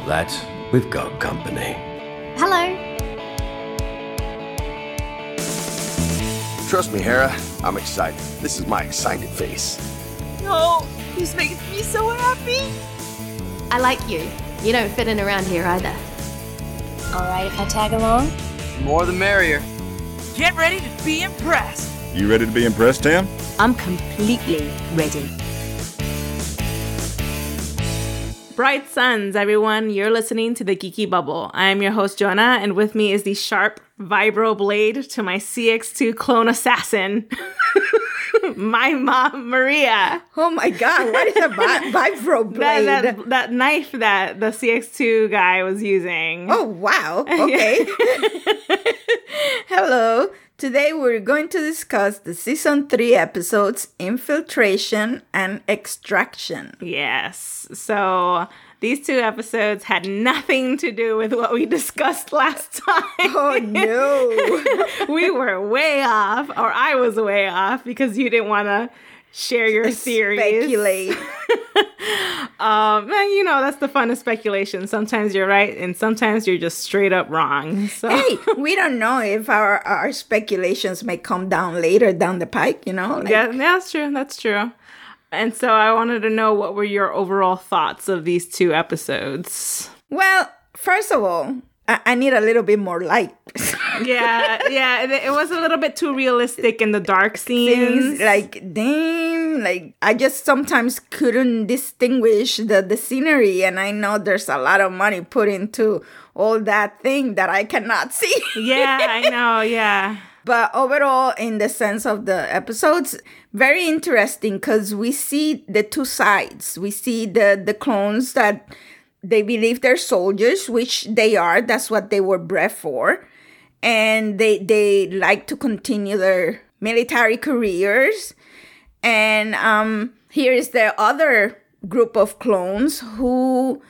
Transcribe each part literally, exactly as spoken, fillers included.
that, we've got company. Hello. Trust me, Hera, I'm excited. This is my excited face. No, this makes me so happy. I like you. You don't fit in around here either. All right, if I tag along? More the merrier. Get ready to be impressed. You ready to be impressed, Tam? I'm completely ready. Bright suns, everyone. You're listening to The Geeky Bubble. I am your host, Jonah, and with me is the sharp vibro blade to my C X two clone assassin, my mom, Maria. Oh my God, what is a vi- vibro blade? That, that, that knife that the C X two guy was using. Oh, wow. Okay. Hello. Today we're going to discuss the season three episodes, Infiltration and Extraction. Yes. So these two episodes had nothing to do with what we discussed last time. Oh, no. We were way off, or I was way off, because you didn't want to share your theories. Speculate. um, and you know, that's the fun of speculation. Sometimes you're right, and sometimes you're just straight up wrong. So. Hey, we don't know if our, our speculations may come down later down the pike, you know? Like, yeah, that's true. That's true. And so I wanted to know, what were your overall thoughts of these two episodes? Well, first of all, I, I need a little bit more light. yeah, yeah. It, it was a little bit too realistic in the dark scenes. Things like, damn, like, I just sometimes couldn't distinguish the, the scenery. And I know there's a lot of money put into all that thing that I cannot see. Yeah, I know, yeah. But overall, in the sense of the episodes, very interesting because we see the two sides. We see the, the clones that they believe they're soldiers, which they are. That's what they were bred for. And they they like to continue their military careers. And um, here is the other group of clones who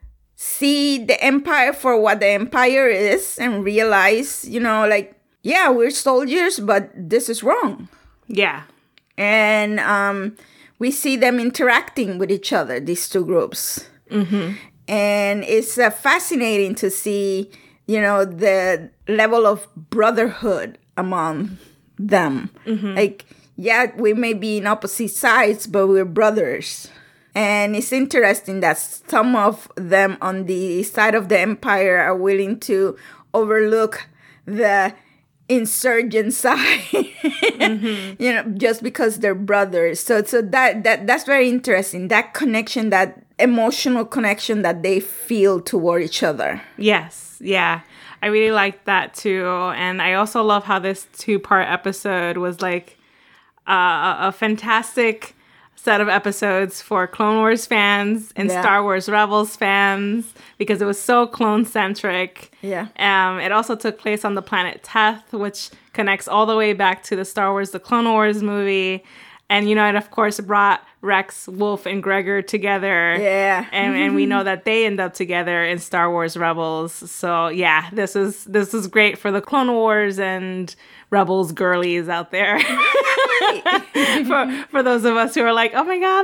see the Empire for what the Empire is and realize, you know, like, yeah, we're soldiers, but this is wrong. Yeah. And um, we see them interacting with each other, these two groups. Mm-hmm. And it's uh, fascinating to see, you know, the level of brotherhood among them. Mm-hmm. Like, yeah, we may be in opposite sides, but we're brothers. And it's interesting that some of them on the side of the Empire are willing to overlook the insurgent side, mm-hmm. you know, just because they're brothers. So, so that that that's very interesting. That connection, that emotional connection that they feel toward each other. Yes, yeah, I really liked that too, and I also love how this two-part episode was like uh, a fantastic set of episodes for Clone Wars fans and yeah. Star Wars Rebels fans, because it was so clone-centric. Yeah. Um, it also took place on the planet Teth, which connects all the way back to the Star Wars The Clone Wars movie. And, you know, it, of course, brought Rex, Wolf, and Gregor together. Yeah. And and we know that they end up together in Star Wars Rebels. So, yeah, this is this is great for the Clone Wars and Rebels girlies out there. for for those of us who are like, oh my God,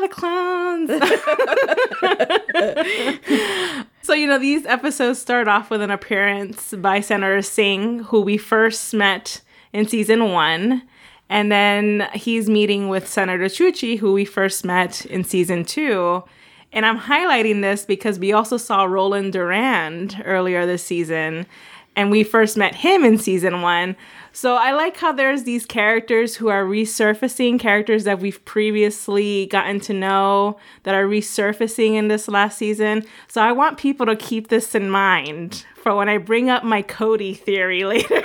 the clones. So, you know, these episodes start off with an appearance by Senator Singh, who we first met in season one. And then he's meeting with Senator Chuchi, who we first met in season two. And I'm highlighting this because we also saw Roland Durand earlier this season, and we first met him in season one. So I like how there's these characters who are resurfacing, characters that we've previously gotten to know that are resurfacing in this last season. So I want people to keep this in mind for when I bring up my Cody theory later.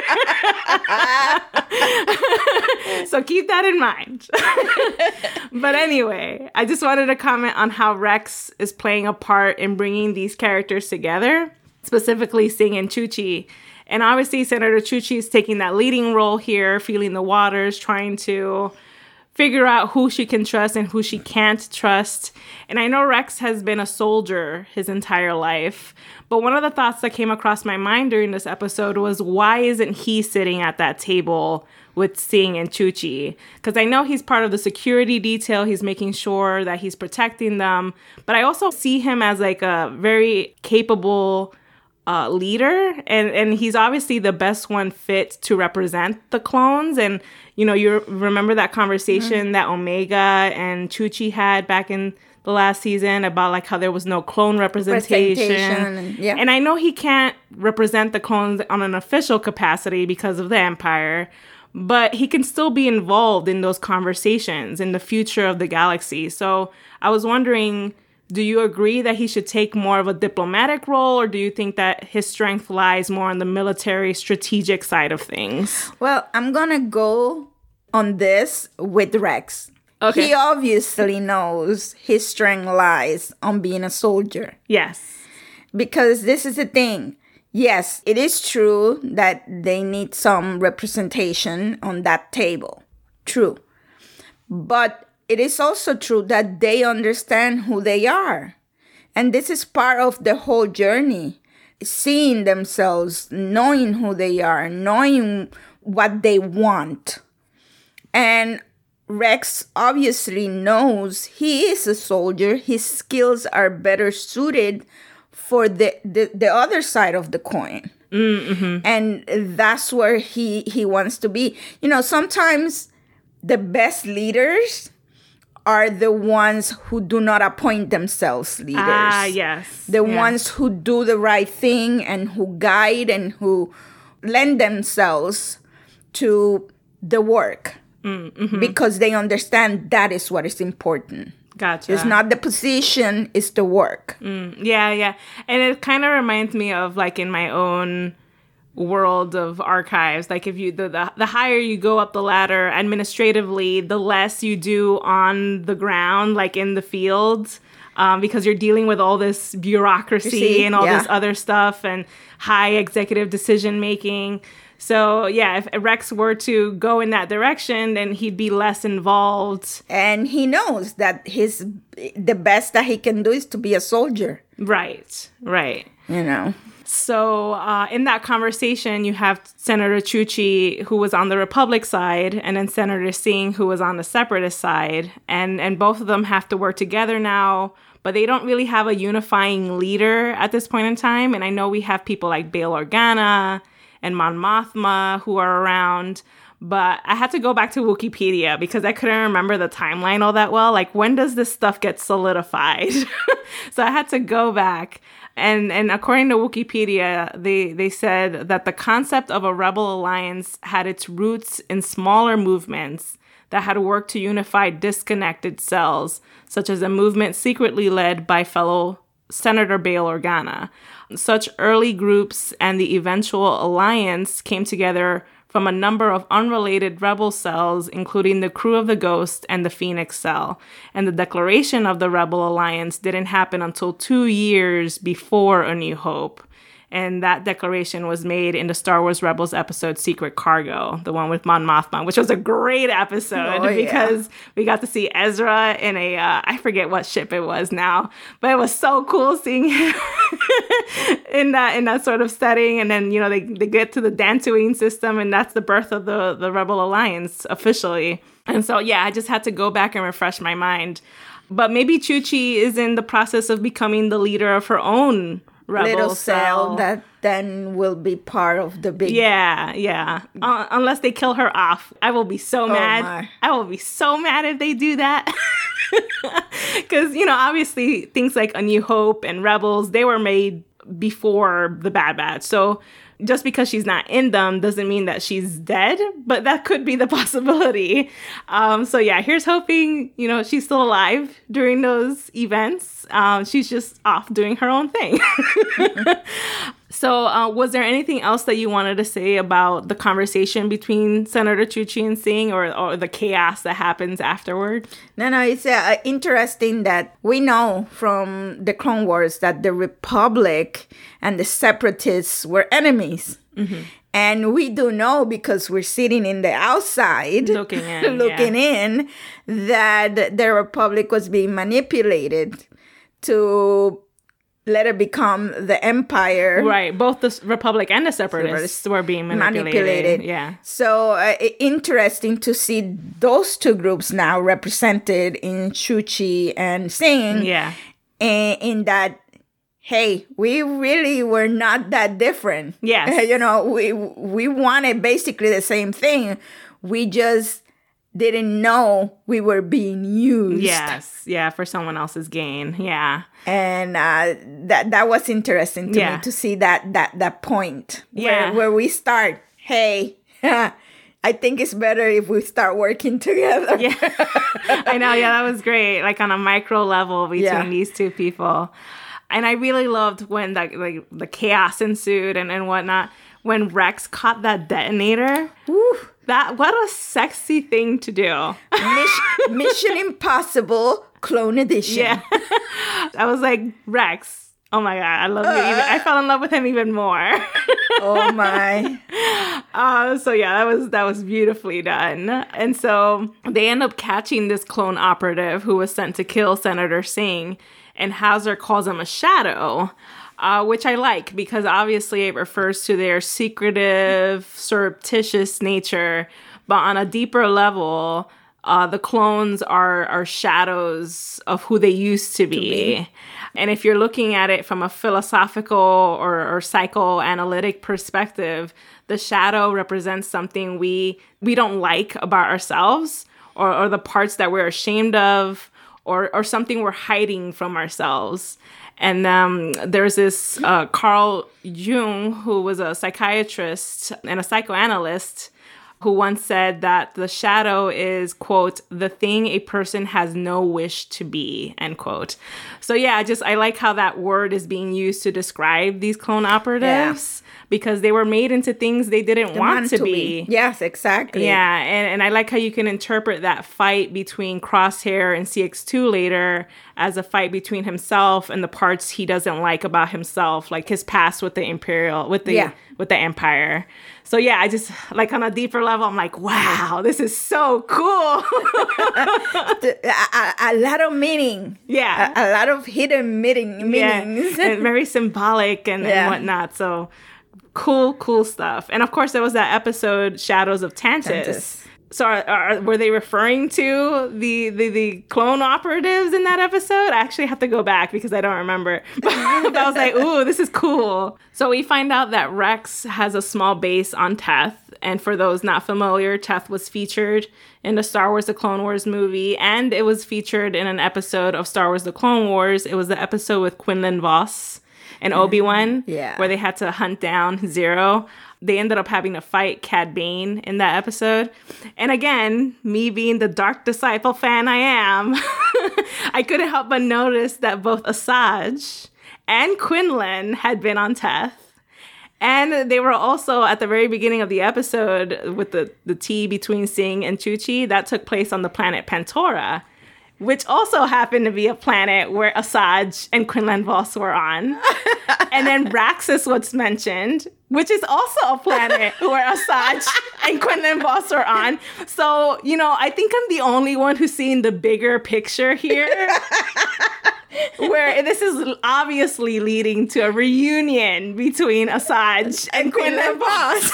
So keep that in mind. But anyway, I just wanted to comment on how Rex is playing a part in bringing these characters together, specifically Singh and Chuchi. And obviously, Senator Chuchi is taking that leading role here, feeling the waters, trying to figure out who she can trust and who she can't trust. And I know Rex has been a soldier his entire life, but one of the thoughts that came across my mind during this episode was, why isn't he sitting at that table with Singh and Chuchi? Because I know he's part of the security detail. He's making sure that he's protecting them. But I also see him as like a very capable uh, leader. And, and he's obviously the best one fit to represent the clones. And, you know, you remember that conversation mm-hmm. that Omega and Chuchi had back in the last season about like how there was no clone representation. representation and, yeah. and I know he can't represent the clones on an official capacity because of the Empire, but he can still be involved in those conversations in the future of the galaxy. So I was wondering, do you agree that he should take more of a diplomatic role, or do you think that his strength lies more on the military strategic side of things? Well, I'm going to go on this with Rex. Okay. He obviously knows his strength lies on being a soldier. Yes. Because this is the thing. Yes, it is true that they need some representation on that table. True. But it is also true that they understand who they are. And this is part of the whole journey. Seeing themselves, knowing who they are, knowing what they want. And Rex obviously knows he is a soldier. His skills are better suited for the, the, the other side of the coin. Mm-hmm. And that's where he, he wants to be. You know, sometimes the best leaders are the ones who do not appoint themselves leaders. Ah, yes. The yes. ones who do the right thing and who guide and who lend themselves to the work. Mm-hmm. Because they understand that is what is important. Gotcha. It's not the position, it's the work. Mm, yeah, yeah. And it kind of reminds me of like in my own world of archives. Like if you, the, the, the higher you go up the ladder administratively, the less you do on the ground, like in the field. Um, because you're dealing with all this bureaucracy see, and all yeah. this other stuff and high executive decision making. So, yeah, if Rex were to go in that direction, then he'd be less involved. And he knows that his the best that he can do is to be a soldier. Right, right. You know. So, uh, in that conversation, you have Senator Chuchi, who was on the Republic side, and then Senator Singh, who was on the Separatist side. And, and both of them have to work together now, but they don't really have a unifying leader at this point in time. And I know we have people like Bail Organa and Mon Mothma who are around, but I had to go back to Wikipedia because I couldn't remember the timeline all that well. Like, when does this stuff get solidified? So I had to go back. And and according to Wikipedia, they, they said that the concept of a rebel alliance had its roots in smaller movements that had worked to unify disconnected cells, such as a movement secretly led by fellow Senator Bail Organa. Such early groups and the eventual alliance came together from a number of unrelated rebel cells, including the Crew of the Ghost and the Phoenix Cell. And the declaration of the Rebel Alliance didn't happen until two years before A New Hope. And that declaration was made in the Star Wars Rebels episode Secret Cargo, the one with Mon Mothma, which was a great episode oh, because yeah. we got to see Ezra in a, uh, I forget what ship it was now, but it was so cool seeing him in that in that sort of setting. And then, you know, they, they get to the Dantooine system, and that's the birth of the, the Rebel Alliance officially. And so, yeah, I just had to go back and refresh my mind. But maybe Chuchi is in the process of becoming the leader of her own rebel little cell cell that then will be part of the big. Yeah, yeah. Uh, unless they kill her off, I will be so mad. My. I will be so mad if they do that. Because, you know, obviously things like A New Hope and Rebels, they were made before the Bad Batch. So just because she's not in them doesn't mean that she's dead, but that could be the possibility. Um, so yeah, here's hoping, you know, she's still alive during those events. Um, she's just off doing her own thing. So uh, was there anything else that you wanted to say about the conversation between Senator Chuchi and Singh, or, or the chaos that happens afterward? No, no, it's uh, interesting that we know from the Clone Wars that the Republic and the Separatists were enemies. Mm-hmm. And we do know, because we're sitting in the outside looking in, looking yeah. in, that the Republic was being manipulated to let it become the Empire. Right. Both the Republic and the Separatists, Separatists were being manipulated. manipulated. Yeah. So uh, interesting to see those two groups now represented in Chuchi and Singh. Yeah. In, in that, hey, we really were not that different. Yes. You know, we we wanted basically the same thing. We just didn't know we were being used. Yes. Yeah, for someone else's gain. Yeah. And uh, that that was interesting to yeah. me to see that that that point yeah. where, where we start, hey, I think it's better if we start working together. Yeah. I know. Yeah, that was great. Like on a micro level between yeah. these two people. And I really loved when the, like, the chaos ensued and, and whatnot. When Rex caught that detonator. Woo. That, what a sexy thing to do. Mission, Mission Impossible Clone Edition. Yeah. I was like, Rex, oh my God, I love uh, you. Even, I fell in love with him even more. Oh my. Uh, so yeah, that was that was beautifully done. And so they end up catching this clone operative who was sent to kill Senator Singh. And Hauser calls him a shadow, uh, which I like because obviously it refers to their secretive, surreptitious nature. But on a deeper level, uh, the clones are, are shadows of who they used to be. to be. And if you're looking at it from a philosophical or, or psychoanalytic perspective, the shadow represents something we we don't like about ourselves or, or the parts that we're ashamed of. Or, or something we're hiding from ourselves. And um, there's this uh, Carl Jung, who was a psychiatrist and a psychoanalyst, who once said that the shadow is, quote, the thing a person has no wish to be, end quote. So yeah, just I like how that word is being used to describe these clone operatives. Yeah. Because they were made into things they didn't they want, want to, to be. be. Yes, exactly. Yeah, and, and I like how you can interpret that fight between Crosshair and C X two later as a fight between himself and the parts he doesn't like about himself, like his past with the Imperial, with the yeah. with the Empire. So yeah, I just, like on a deeper level, I'm like, wow, this is so cool. a, a, a lot of meaning. Yeah. A, a lot of hidden meaning, meanings. Yeah. And very symbolic and, yeah. and whatnot. So cool, cool stuff. And of course, there was that episode, Shadows of Tantus. Tantus. So are, are, were they referring to the, the, the clone operatives in that episode? I actually have to go back because I don't remember. But I was like, ooh, this is cool. So we find out that Rex has a small base on Teth. And for those not familiar, Teth was featured in the Star Wars The Clone Wars movie. And it was featured in an episode of Star Wars The Clone Wars. It was the episode with Quinlan Vos and Obi-Wan, yeah. where they had to hunt down Zero. They ended up having to fight Cad Bane in that episode. And again, me being the Dark Disciple fan I am, I couldn't help but notice that both Asajj and Quinlan had been on Teth. And they were also at the very beginning of the episode with the, the tea between Singh and Chuchi. That took place on the planet Pantora, which also happened to be a planet where Asajj and Quinlan Vos were on. And then Raxus was mentioned, which is also a planet where Asajj and Quinlan Vos are on. So, you know, I think I'm the only one who's seen the bigger picture here. Where this is obviously leading to a reunion between Asajj and, and Quinlan Vos.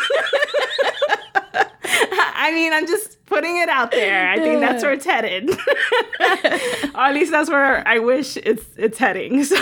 I mean, I'm just putting it out there. I think that's where it's headed. Or at least that's where I wish it's it's heading. So,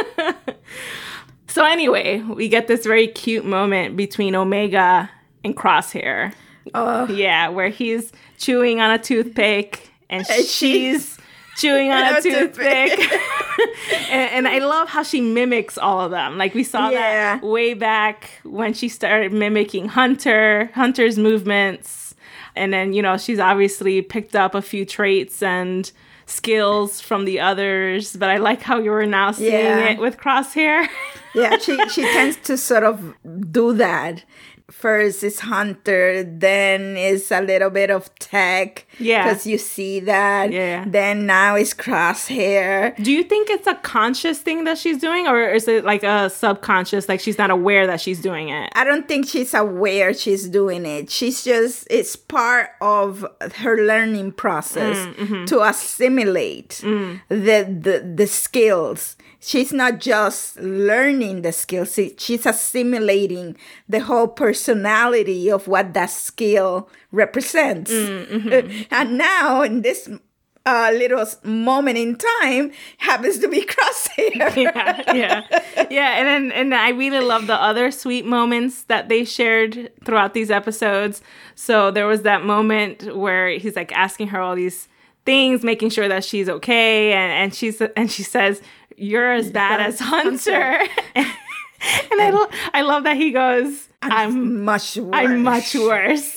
so anyway, we get this very cute moment between Omega and Crosshair. Oh. Yeah, where he's chewing on a toothpick and she's chewing on a toothpick. and, and I love how she mimics all of them. Like we saw yeah. that way back when she started mimicking Hunter, Hunter's movements. And then, you know, she's obviously picked up a few traits and skills from the others. But I like how you were now seeing yeah. it with Crosshair. Yeah, she, she tends to sort of do that. first is Hunter, then is a little bit of Tech. Yeah. Because you see that. Yeah. Then now it's Crosshair. Do you think it's a conscious thing that she's doing, or is it like a subconscious, like she's not aware that she's doing it? I don't think she's aware she's doing it. She's just, it's part of her learning process Mm, mm-hmm. to assimilate Mm. the, the, the skills. She's not just learning the skills, she- she's assimilating the whole personality of what that skill represents. Mm-hmm. And now, in this uh, little s- moment in time, happens to be Crosshair. yeah, yeah, yeah. And then, and I really love the other sweet moments that they shared throughout these episodes. So there was that moment where he's like asking her all these things, making sure that she's okay, and and she's and she says, "You're as bad as Hunter." and I, lo- I love that he goes, "I'm much worse. I'm much worse."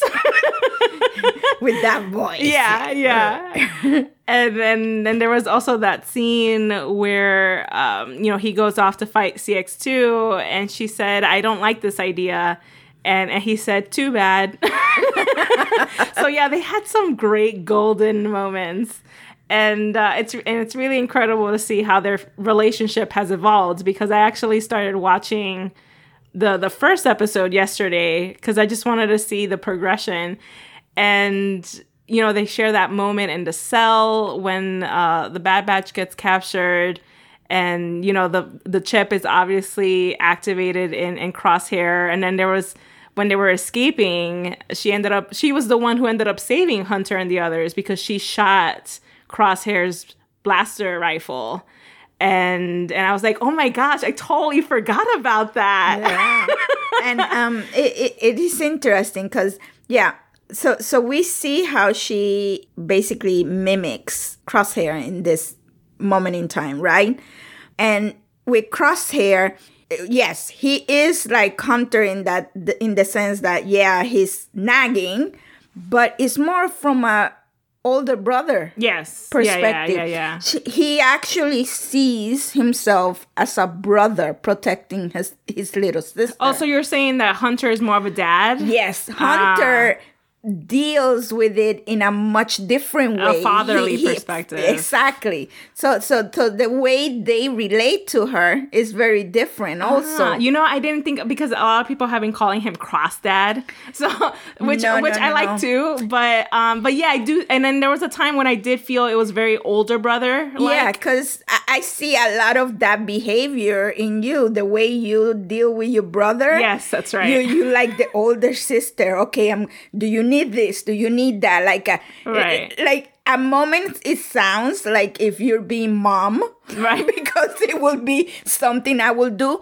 With that voice. Yeah, yeah. And then, then there was also that scene where, um, you know, he goes off to fight C X two, and she said, "I don't like this idea." And, and he said, "Too bad." So, yeah, they had some great golden moments. And uh, it's and it's really incredible to see how their relationship has evolved, because I actually started watching the, the first episode yesterday because I just wanted to see the progression. And, you know, they share that moment in the cell when uh, the Bad Batch gets captured. And, you know, the the chip is obviously activated in, in Crosshair. And then there was, when they were escaping, she ended up, she was the one who ended up saving Hunter and the others because she shot Crosshair's blaster rifle. And and I was like, oh my gosh, I totally forgot about that. Yeah. And um, it, it, it is interesting because, yeah, so so we see how she basically mimics Crosshair in this moment in time, right? And with Crosshair, yes, he is like Hunter in that, in the sense that, yeah, he's nagging, but it's more from a older brother Yes. perspective. Yeah, yeah, yeah, yeah. She- He actually sees himself as a brother protecting his, his little sister. Also, you're saying that Hunter is more of a dad? Yes, Hunter deals with it in a much different way. A fatherly perspective. Exactly. So, so, so the way they relate to her is very different. Also, Ah, you know, I didn't think, because a lot of people have been calling him Cross Dad, so which No, which no, I no, like no. too. But um, but yeah, I do. And then there was a time when I did feel it was very older brother. yeah, because I, I see a lot of that behavior in you. The way you deal with your brother. Yes, that's right. You you like the older sister. Okay, I'm. Do you need this? Do you need that? Like a Right. Like a moment, it sounds like if you're being mom, Right. because it will be something I will do.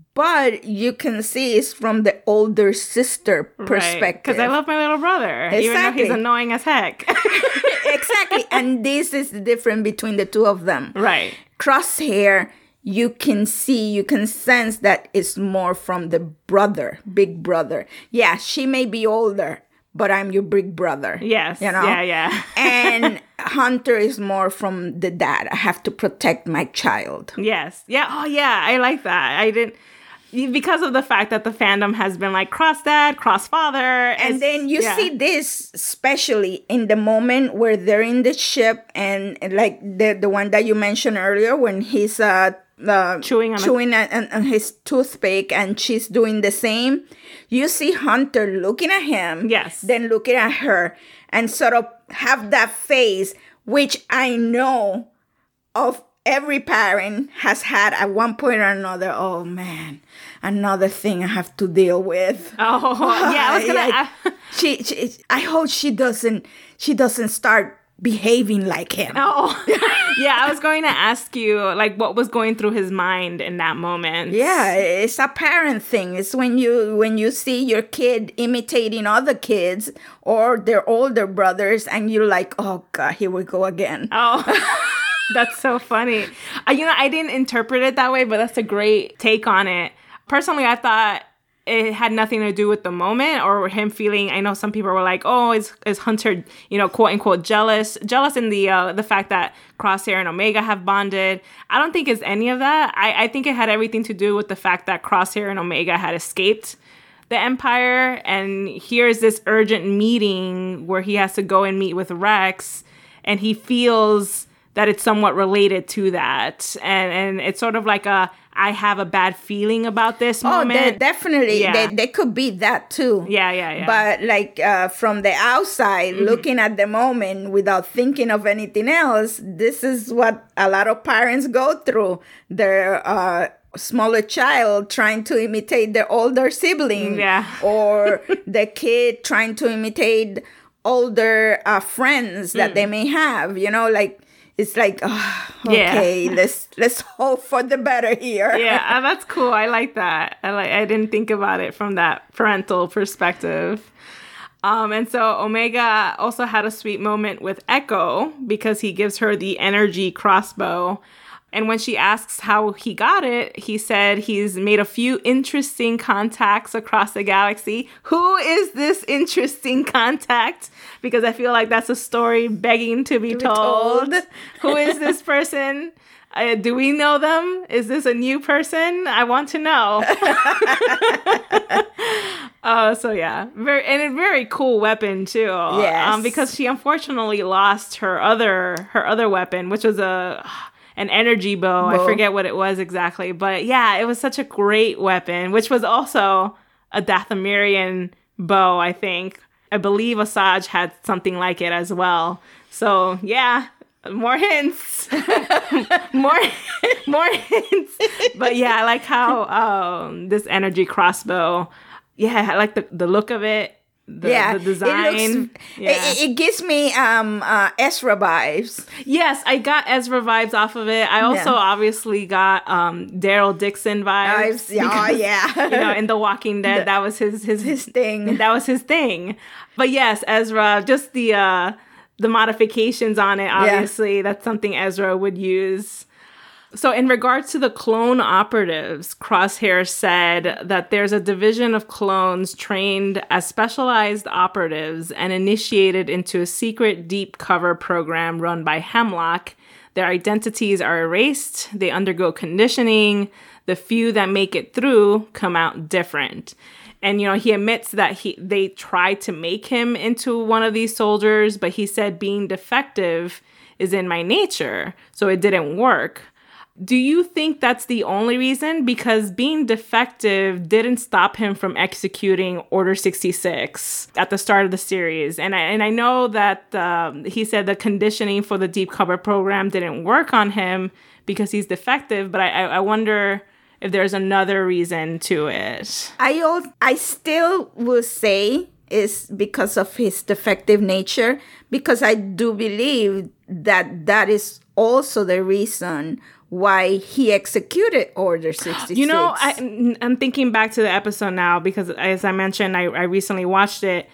But you can see it's from the older sister perspective. Because I love my little brother, even though Exactly. he's annoying as heck. Exactly. And this is the difference between the two of them. Right. Crosshair, you can see, you can sense that it's more from the brother, big brother. Yeah, she may be older, but I'm your big brother. Yes. You know? Yeah, yeah. And Hunter is more from the dad. I have to protect my child. Yes. Yeah. Oh, yeah. I like that. I didn't, because of the fact that the fandom has been like cross dad, cross father. And then you yeah. see this especially in the moment where they're in the ship, and like the the one that you mentioned earlier when he's uh, uh Chewing on a- chewing on, on, on his toothpick and she's doing the same. You see Hunter looking at him, Yes. then looking at her, and sort of have that face, which I know of every parent has had at one point or another. Oh man, another thing I have to deal with. Oh, yeah. I was going Yeah, to. she, she, I hope she doesn't, she doesn't start behaving like him. Oh, yeah. I was going to ask you, like, what was going through his mind in that moment? Yeah, it's a parent thing. It's when you when you see your kid imitating other kids or their older brothers, and you're like, oh God, here we go again. Oh, that's so funny. Uh, you know, I didn't interpret it that way, but that's a great take on it. Personally, I thought it had nothing to do with the moment or him feeling. I know some people were like, "Oh, is is Hunter, you know, quote unquote, jealous, jealous in the uh, the fact that Crosshair and Omega have bonded." I don't think it's any of that. I, I think it had everything to do with the fact that Crosshair and Omega had escaped the Empire, and here's this urgent meeting where he has to go and meet with Rex, and he feels that it's somewhat related to that. And and it's sort of like a, I have a bad feeling about this Oh, moment. they- definitely. Yeah. They, they could be that too. Yeah, yeah, yeah. But like uh, from the outside, Mm-hmm. looking at the moment without thinking of anything else, this is what a lot of parents go through. Their uh, smaller child trying to imitate their older sibling. Yeah. Or the kid trying to imitate older uh, friends that Mm. they may have. You know, like, it's like, oh, Yeah. okay, let's let's hope for the better here. Yeah, uh, that's cool. I like that. I like. I didn't think about it from that parental perspective. Um, and so Omega also had a sweet moment with Echo because he gives her the energy crossbow. And when she asks how he got it, he said he's made a few interesting contacts across the galaxy. Who is this interesting contact? Because I feel like that's a story begging to be, To be told. told. Who is this person? Uh, do we know them? Is this a new person? I want to know. Uh, so yeah, very and a very cool weapon too. Yes. Um, because she unfortunately lost her other her other weapon, which was a an energy bow. I Bow. forget what it was exactly, but yeah, it was such a great weapon, which was also a Dathomirian bow. I think I believe Asajj had something like it as well. So yeah. More hints, more, more hints. But yeah, I like how um, this energy crossbow. Yeah, I like the, the look of it. The, yeah, the design. It, looks, yeah. it, it gives me um uh, Ezra vibes. Yes, I got Ezra vibes off of it. I also Yeah. obviously got um, Daryl Dixon vibes. Vibes, yeah, oh, because, yeah. you know, in The Walking Dead, that was his his His thing. That was his thing. But yes, Ezra, just the uh, the modifications on it. Obviously, that's something Ezra would use. So in regards to the clone operatives, Crosshair said that there's a division of clones trained as specialized operatives and initiated into a secret deep cover program run by Hemlock. Their identities are erased, they undergo conditioning, the few that make it through come out different. And, you know, he admits that he they tried to make him into one of these soldiers, but he said being defective is in my nature, so it didn't work. Do you think that's the only reason? Because being defective didn't stop him from executing Order sixty-six at the start of the series. And I, and I know that um, he said the conditioning for the Deep Cover program didn't work on him because he's defective. But I, I, I wonder if there's another reason to it. I al- I still will say is because of his defective nature, because I do believe that that is also the reason why he executed Order sixty-six. You know, I, I'm thinking back to the episode now because, as I mentioned, I, I recently watched it.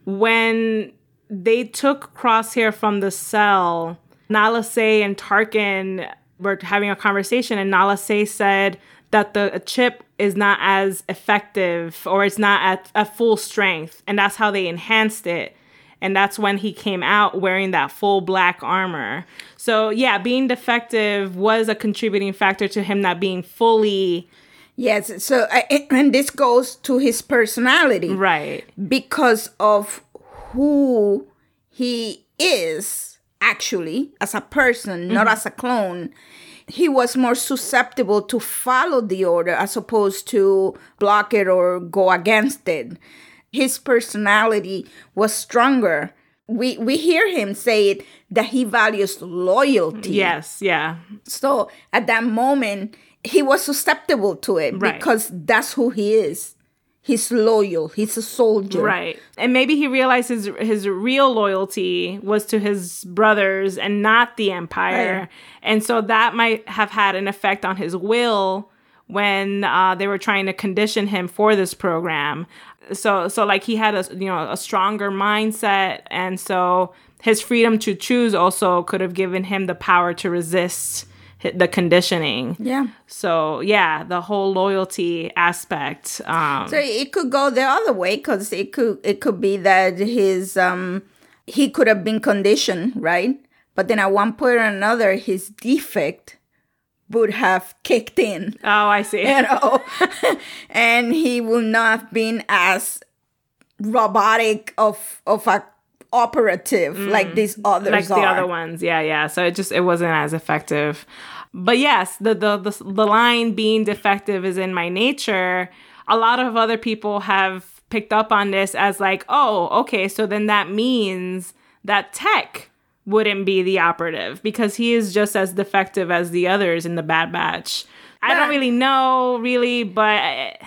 When they took Crosshair from the cell, Nala Se and Tarkin were having a conversation, and Nala Se said that the chip is not as effective or it's not at, at full strength, and that's how they enhanced it. And that's when he came out wearing that full black armor. So, yeah, being defective was a contributing factor to him not being fully... Yes, so, I, and this goes to his personality. Right. Because of who he is, actually, as a person, mm-hmm. not as a clone. He was more susceptible to follow the order as opposed to block it or go against it. His personality was stronger. We we hear him say it, that he values loyalty. Yes, yeah. So at that moment, he was susceptible to it Right. because that's who he is. He's loyal. He's a soldier. Right. And maybe he realized his, his real loyalty was to his brothers and not the Empire. Right. And so that might have had an effect on his will when uh, they were trying to condition him for this program. So, so like he had a, you know, a stronger mindset. And so his freedom to choose also could have given him the power to resist the conditioning. Yeah. So, yeah, the whole loyalty aspect. Um, So it could go the other way because it could it could be that his um he could have been conditioned, right? But then at one point or another, his defect would have kicked in. Oh, I see. You know, and he will not have been as robotic of of a operative mm, like these others like are. the other ones. Yeah, yeah. So it just it wasn't as effective. But yes, the, the the the line being defective is in my nature. A lot of other people have picked up on this as like, oh, okay, so then that means that Tech wouldn't be the operative because he is just as defective as the others in the Bad Batch. But I don't really know, really, but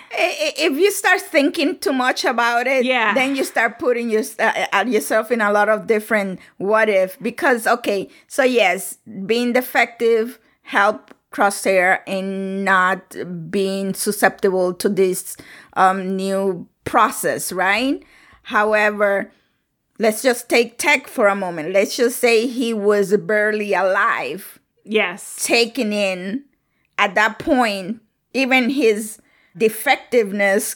if you start thinking too much about it, yeah. then you start putting your, uh, yourself in a lot of different what if. Because, okay, so yes, being defective help Crosshair in not being susceptible to this um, new process, right? However, let's just take Tech for a moment. Let's just say he was barely alive. Yes. Taken in. At that point, even his defectiveness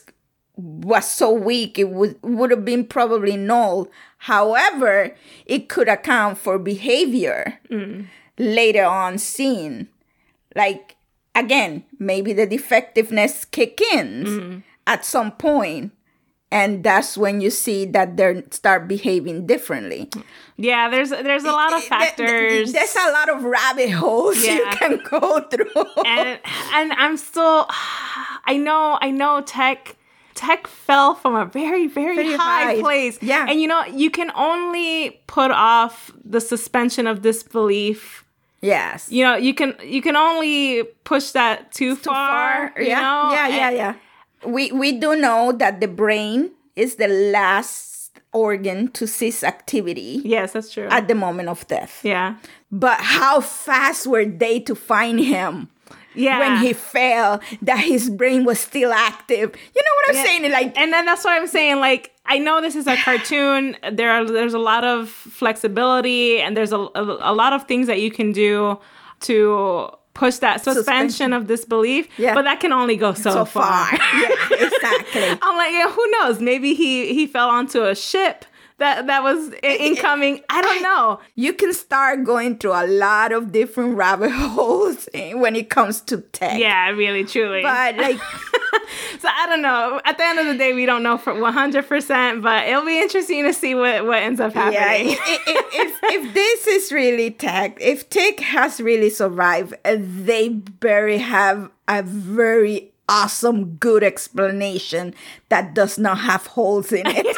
was so weak, it would, would have been probably null. However, it could account for behavior mm. later on seen. Like, again, maybe the defectiveness kick in mm. at some point. And that's when you see that they start behaving differly. Yeah, there's there's a lot of factors. There's a lot of rabbit holes yeah. you can go through. And and I'm still, I know, I know Tech, Tech fell from a very, very, very high, high place. Yeah. And you know, you can only put off the suspension of disbelief. Yes. You know, you can you can only push that too, too far. far. Yeah. You know? Yeah, yeah, and, yeah. We we do know that the brain is the last organ to cease activity. Yes, that's true. At the moment of death. Yeah. But how fast were they to find him? Yeah. When he fell, that his brain was still active. You know what I'm yeah. saying? Like, and then that's what I'm saying. Like, I know this is a cartoon. There are there's a lot of flexibility, and there's a a, a lot of things that you can do to push that suspension, suspension. of disbelief, yeah. but that can only go so, so far. far. Yeah, exactly. I'm like, yeah, who knows? Maybe he he fell onto a ship that that was incoming. I don't know. You can start going through a lot of different rabbit holes when it comes to Tech. Yeah, really, truly. But like, so I don't know. At the end of the day, we don't know for one hundred percent, but it'll be interesting to see what, what ends up happening. Yeah, if, if, if this is really Tech, if Tech has really survived, they better have a very awesome, good explanation that does not have holes in it.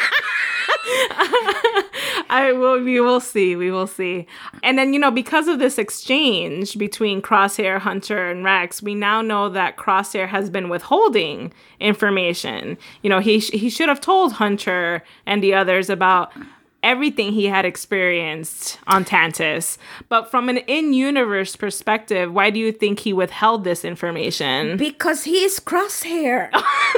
I will. We will see. We will see. And then, you know, because of this exchange between Crosshair, Hunter, and Rex, we now know that Crosshair has been withholding information. You know, he sh- he should have told Hunter and the others about everything he had experienced on Tantus. But from an in-universe perspective, why do you think he withheld this information? Because he's Crosshair.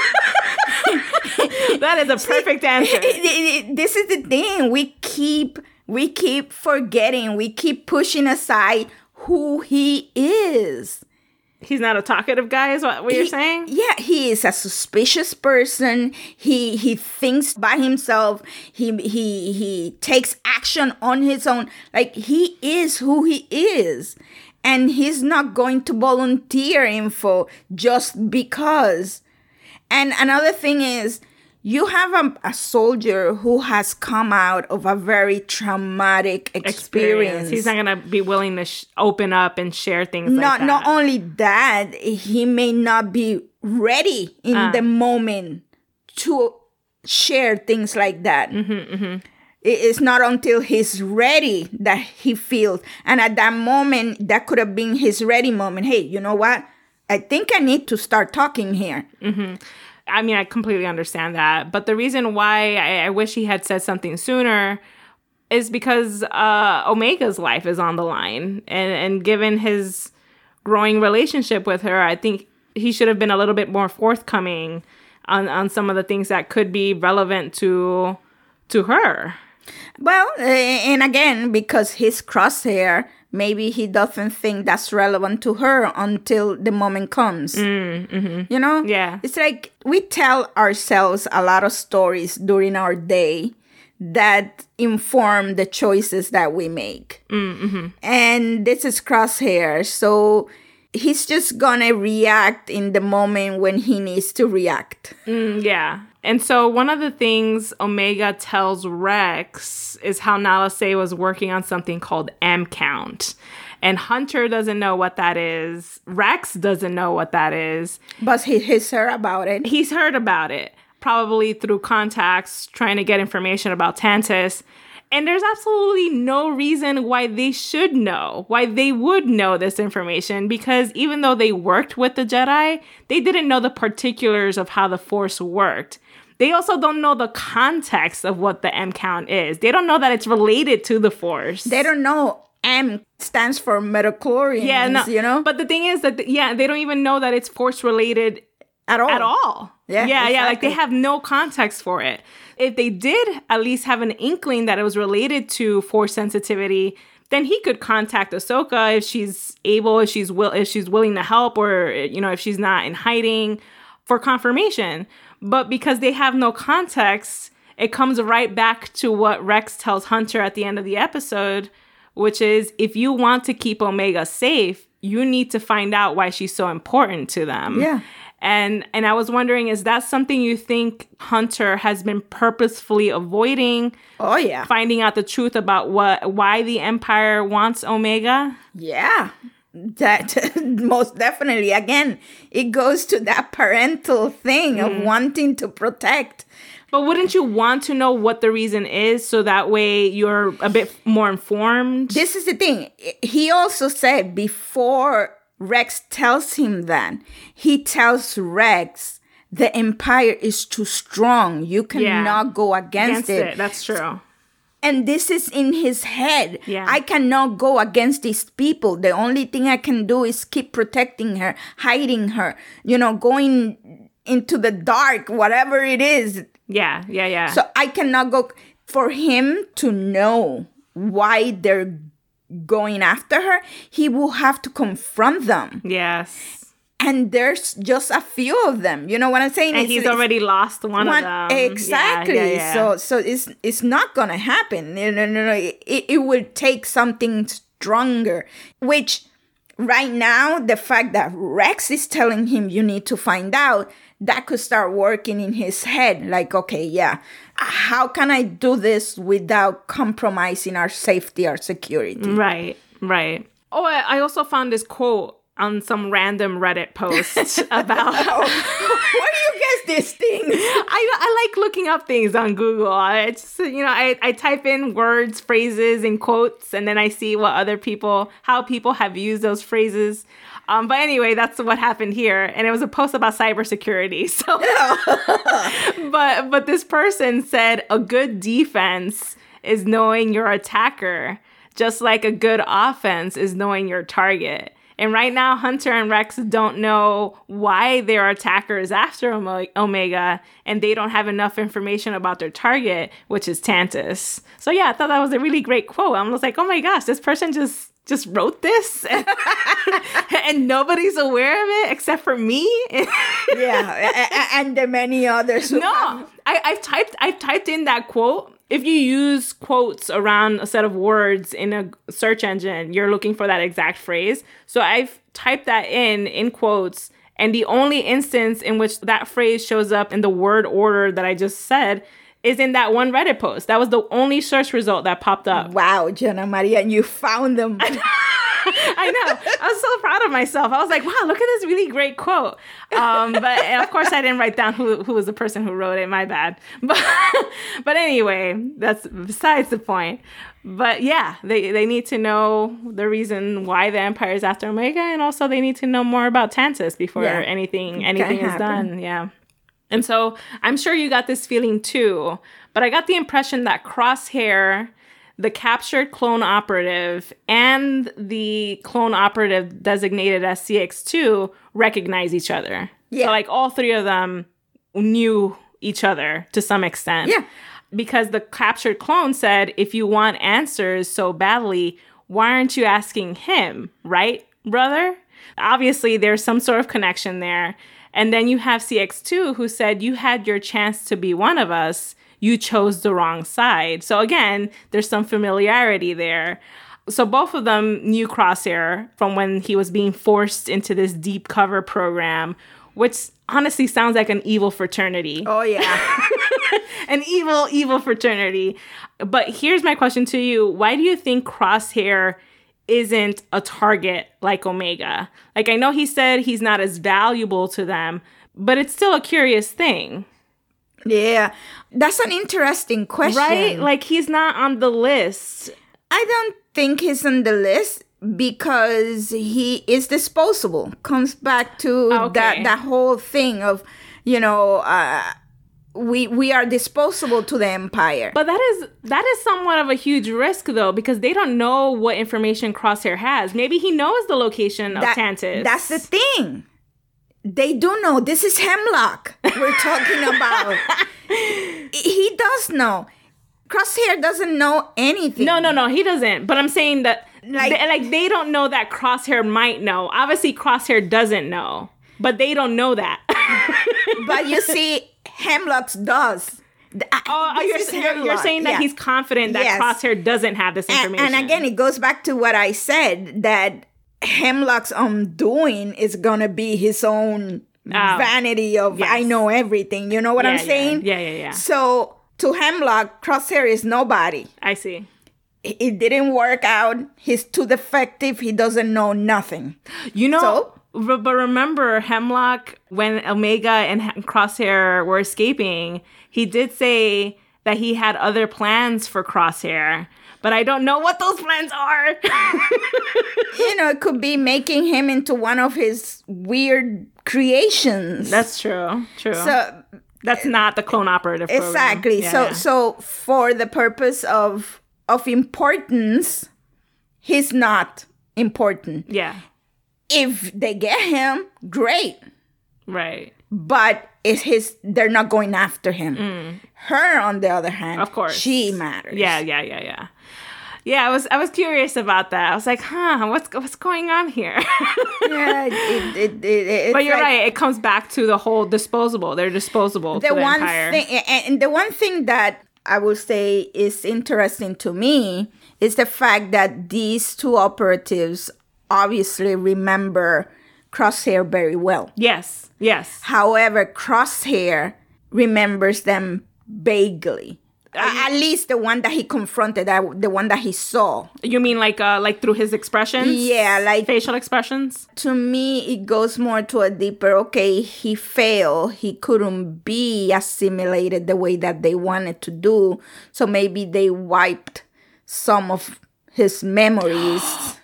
That is a perfect answer. This is the thing. We keep we keep forgetting. We keep pushing aside who he is. He's not a talkative guy, is what, what you're he, saying? Yeah, he is a suspicious person. He he thinks by himself. He he he takes action on his own. Like, he is who he is. And he's not going to volunteer info just because. And another thing is, you have a, a soldier who has come out of a very traumatic experience. experience. He's not going to be willing to sh- open up and share things not, like that. Not only that, he may not be ready in uh. the moment to share things like that. Mm-hmm, mm-hmm. It's not until he's ready that he feels. And at that moment, that could have been his ready moment. Hey, you know what? I think I need to start talking here. Mm-hmm. I mean, I completely understand that. But the reason why I, I wish he had said something sooner is because uh, Omega's life is on the line. And, and given his growing relationship with her, I think he should have been a little bit more forthcoming on, on some of the things that could be relevant to to her. Well, and again, because he's Crosshair, maybe he doesn't think that's relevant to her until the moment comes. Mm, mm-hmm. You know? Yeah. It's like we tell ourselves a lot of stories during our day that inform the choices that we make. Mm-hmm. And this is Crosshair. So he's just gonna react in the moment when he needs to react. Mm, yeah. And so one of the things Omega tells Rex is how Nala Se was working on something called M Count. And Hunter doesn't know what that is. Rex doesn't know what that is. But he, he's heard about it. He's heard about it, probably through contacts, trying to get information about Tantus. And there's absolutely no reason why they should know, why they would know this information, because even though they worked with the Jedi, they didn't know the particulars of how the Force worked. They also don't know the context of what the M count is. They don't know that it's related to the Force. They don't know M stands for midichlorians, yeah, no, you know? But the thing is that, yeah, they don't even know that it's Force related At all. At all. Yeah, yeah, exactly. yeah. Like they have no context for it. If they did at least have an inkling that it was related to Force sensitivity, then he could contact Ahsoka if she's able, if she's will, if she's willing to help, or you know, if she's not in hiding, for confirmation. But because they have no context, it comes right back to what Rex tells Hunter at the end of the episode, which is if you want to keep Omega safe, you need to find out why she's so important to them. Yeah. And and I was wondering, is that something you think Hunter has been purposefully avoiding? Oh, yeah. Finding out the truth about what why the Empire wants Omega? Yeah. That most definitely. Again, it goes to that parental thing mm. of wanting to protect. But wouldn't you want to know what the reason is so that way you're a bit more informed? This is the thing. He also said before Rex tells him that, he tells Rex the Empire is too strong. You cannot yeah. go against, against it. it. That's true. And this is in his head. Yeah. I cannot go against these people. The only thing I can do is keep protecting her, hiding her, you know, going into the dark, whatever it is. Yeah, yeah, yeah. So I cannot go. For him to know why they're going after her, he will have to confront them. Yes. And there's just a few of them. You know what I'm saying? And it's, he's it's, already lost one, one of them. Exactly. Yeah, yeah, yeah. So so it's it's not gonna happen. No, no, no, no. It, it will take something stronger. Which right now, the fact that Rex is telling him you need to find out, that could start working in his head. Like, okay, yeah, how can I do this without compromising our safety, our security? Right, right. Oh, I, I also found this quote on some random Reddit post about Where do you guess these things? I, I like looking up things on Google. I just, you know, I, I type in words, phrases, and quotes, and then I see what other people, how people have used those phrases. Um, but anyway, that's what happened here. And it was a post about cybersecurity. So, but but this person said a good defense is knowing your attacker, just like a good offense is knowing your target. And right now, Hunter and Rex don't know why their attacker is after Omega, and they don't have enough information about their target, which is Tantus. So yeah, I thought that was a really great quote. I was like, oh my gosh, this person just just wrote this, and, and nobody's aware of it except for me. Yeah, and the many others. No, I, I've typed I've typed in that quote. If you use quotes around a set of words in a search engine, you're looking for that exact phrase. So I've typed that in, in quotes, and the only instance in which that phrase shows up in the word order that I just said is in that one Reddit post. That was the only search result that popped up. Wow, Jenna Maria, and you found them. I know. I was so proud of myself. I was like, wow, look at this really great quote. Um, but of course, I didn't write down who, who was the person who wrote it. My bad. But but anyway, that's besides the point. But yeah, they, they need to know the reason why the Empire is after Omega, and also they need to know more about Tantus before yeah. anything anything is done. Yeah. And so I'm sure you got this feeling too, but I got the impression that Crosshair, the captured clone operative, and the clone operative designated as C X two recognize each other. Yeah. So like all three of them knew each other to some extent. Yeah. Because the captured clone said, if you want answers so badly, why aren't you asking him, right, brother? Obviously, there's some sort of connection there. And then you have C X two who said, you had your chance to be one of us. You chose the wrong side. So again, there's some familiarity there. So both of them knew Crosshair from when he was being forced into this deep cover program, which honestly sounds like an evil fraternity. Oh, yeah. An evil, evil fraternity. But here's my question to you. Why do you think Crosshair isn't a target like Omega? Like, I know he said he's not as valuable to them, but it's still a curious thing. Yeah. That's an interesting question. Right? Like, he's not on the list. I don't think he's on the list because he is disposable. Comes back to Okay. that, that whole thing of, you know, uh, we we are disposable to the Empire. But that is that is somewhat of a huge risk, though, because they don't know what information Crosshair has. Maybe he knows the location of That- Tantus. That's the thing. They do know. This is Hemlock we're talking about. He does know. Crosshair doesn't know anything. No, no, no, he doesn't. But I'm saying that Like- they, like they don't know that Crosshair might know. Obviously, Crosshair doesn't know, but they don't know that. But you see, Hemlock's does. Th- Oh, this you're, is you're, you're Hemlock, saying that yeah. he's confident that Yes. Crosshair doesn't have this And, information. and again, it goes back to what I said, that Hemlock's undoing is going to be his own Oh. vanity of, Yes. I know everything. You know what Yeah, I'm yeah. saying? Yeah, yeah, yeah. So to Hemlock, Crosshair is nobody. I see. It didn't work out. He's too defective. He doesn't know nothing. You know, So? r- but remember Hemlock, when Omega and H- Crosshair were escaping, he did say that he had other plans for Crosshair, but I don't know what those plans are. You know, it could be making him into one of his weird creations. That's true. True. so That's not the clone operative program. exactly. Yeah, so yeah. so for the purpose of of importance, he's not important. yeah. If they get him, great. Right. But it's his they're not going after him. Her, on the other hand, Mm. Of course. she matters. Yeah, yeah, yeah, yeah. Yeah, I was I was curious about that. I was like, huh, what's what's going on here? Yeah, it, it, it, it, it's But you're like- right. It comes back to the whole disposable. They're disposable the to the one Empire. thing and and the one thing that I would say is interesting to me is the fact that these two operatives obviously remember Crosshair very well. Yes. Yes. However, Crosshair remembers them vaguely. A- At least the one that he confronted, that- the one that he saw. You mean like uh like through his expressions? Yeah, like Facial expressions? to me, it goes more to a deeper, okay, he failed. He couldn't be assimilated the way that they wanted to do. So maybe they wiped some of his memories.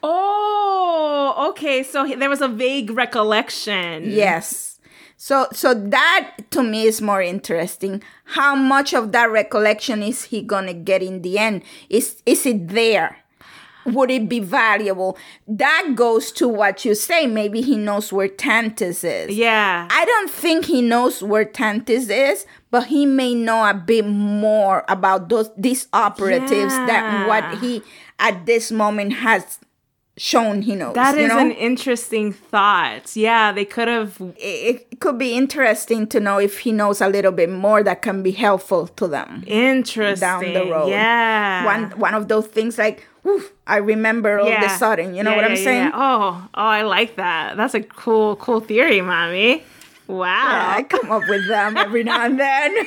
Oh, okay. So he- there was a vague recollection. Yes. So so that to me is more interesting. How much of that recollection is he gonna get in the end? Is is it there? Would it be valuable? That goes to what you say. Maybe he knows where Tantus is. Yeah. I don't think he knows where Tantus is, but he may know a bit more about those these operatives Yeah. than what he at this moment has shown he knows. That you is know? an interesting thought. Yeah, they could have. it, it could be interesting to know if he knows a little bit more that can be helpful to them Interesting. down the road. Yeah. One one of those things like, oof, I remember all of a sudden. You know Yeah, what I'm yeah, saying? yeah. Oh, oh, I like that. That's a cool, cool theory, mommy. Wow. Yeah, I come up with them every now and then.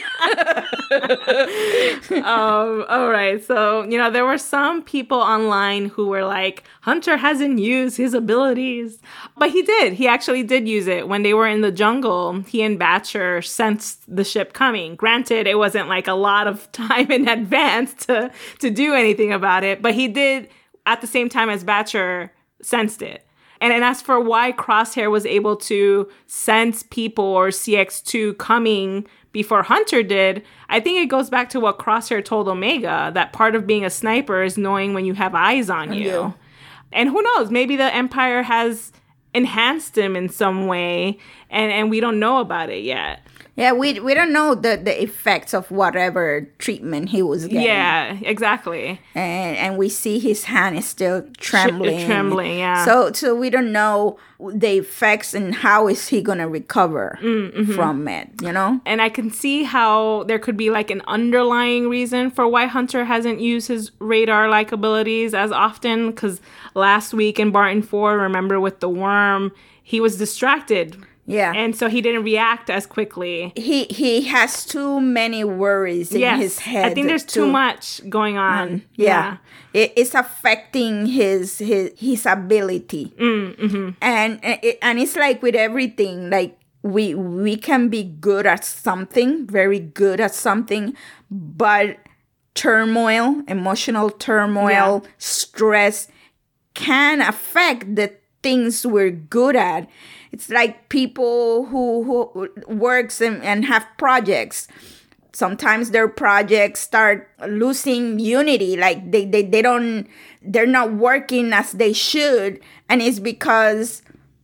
um, all right. So, you know, there were some people online who were like, Hunter hasn't used his abilities. But he did. He actually did use it. When they were in the jungle, he and Batcher sensed the ship coming. Granted, it wasn't like a lot of time in advance to, to do anything about it. But he did, at the same time as Batcher, sensed it. And, and as for why Crosshair was able to sense people or C X two coming before Hunter did, I think it goes back to what Crosshair told Omega, that part of being a sniper is knowing when you have eyes on you. Yeah. And who knows, maybe the Empire has enhanced him in some way and and we don't know about it yet. Yeah, we we don't know the, the effects of whatever treatment he was getting. Yeah, exactly. And and we see his hand is still trembling. Sh- trembling, yeah. So so we don't know the effects and how is he gonna recover mm-hmm. from it, you know? And I can see how there could be like an underlying reason for why Hunter hasn't used his radar-like abilities as often. Because last week in Barton four, remember with the worm, he was distracted. Yeah. And so he didn't react as quickly. He he has too many worries in yes, his head. I think there's too, too much going on. Um, yeah. yeah. It, it's affecting his his his ability. Mm, mm-hmm. And it, and it's like with everything, like we we can be good at something, very good at something, but turmoil, emotional turmoil, yeah. stress can affect the things we're good at. It's like people who, who works and, and have projects. Sometimes their projects start losing unity. Like they, they, they don't, they're not working as they should. And it's because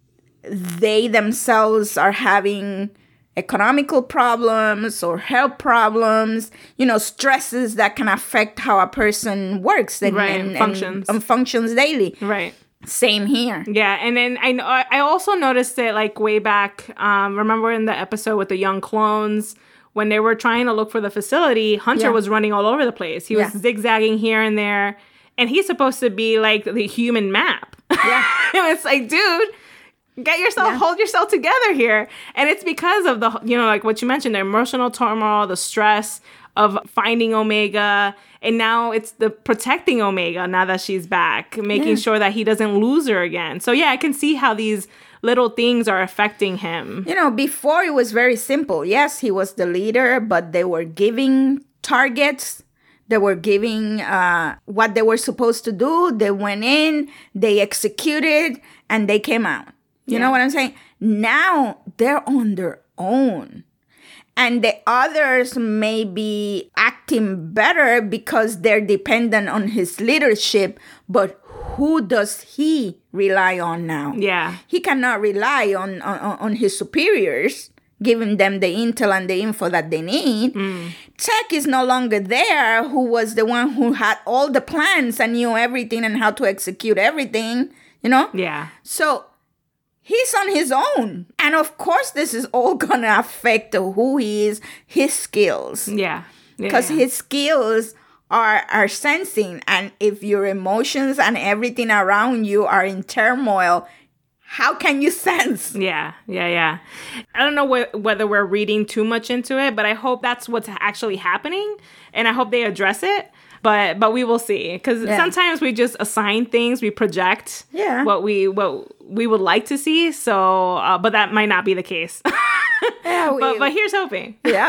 they themselves are having economical problems or health problems, you know, stresses that can affect how a person works and, right, and, functions. and, and functions daily. Right. Same here. Yeah, and then I I also noticed it like way back. Um, remember in the episode with the young clones when they were trying to look for the facility, Hunter yeah. was running all over the place. He was yeah. zigzagging here and there, and he's supposed to be like the human map. Yeah, and it's like, dude, get yourself, yeah. hold yourself together here. And it's because of the, you know, like what you mentioned, the emotional turmoil, the stress of finding Omega. And now it's the protecting Omega now that she's back, making yeah. sure that he doesn't lose her again. So yeah, I can see how these little things are affecting him. You know, before it was very simple. Yes, he was the leader, but they were giving targets. They were giving uh, what they were supposed to do. They went in, they executed, and they came out. You yeah. know what I'm saying? Now they're on their own. And the others may be acting better because they're dependent on his leadership. But who does he rely on now? Yeah. He cannot rely on, on, on his superiors, giving them the intel and the info that they need. Mm. Tech is no longer there, who was the one who had all the plans and knew everything and how to execute everything, you know? Yeah. So he's on his own. And of course, this is all going to affect who he is, his skills. Yeah. Because yeah, yeah. his skills are, are sensing. And if your emotions and everything around you are in turmoil, how can you sense? Yeah, yeah, yeah. I don't know wh- whether we're reading too much into it, but I hope that's what's actually happening. And I hope they address it. But but we will see, because yeah. sometimes we just assign things, we project yeah. what we what we would like to see. So, uh, but that might not be the case. yeah, we, but but here's hoping. Yeah.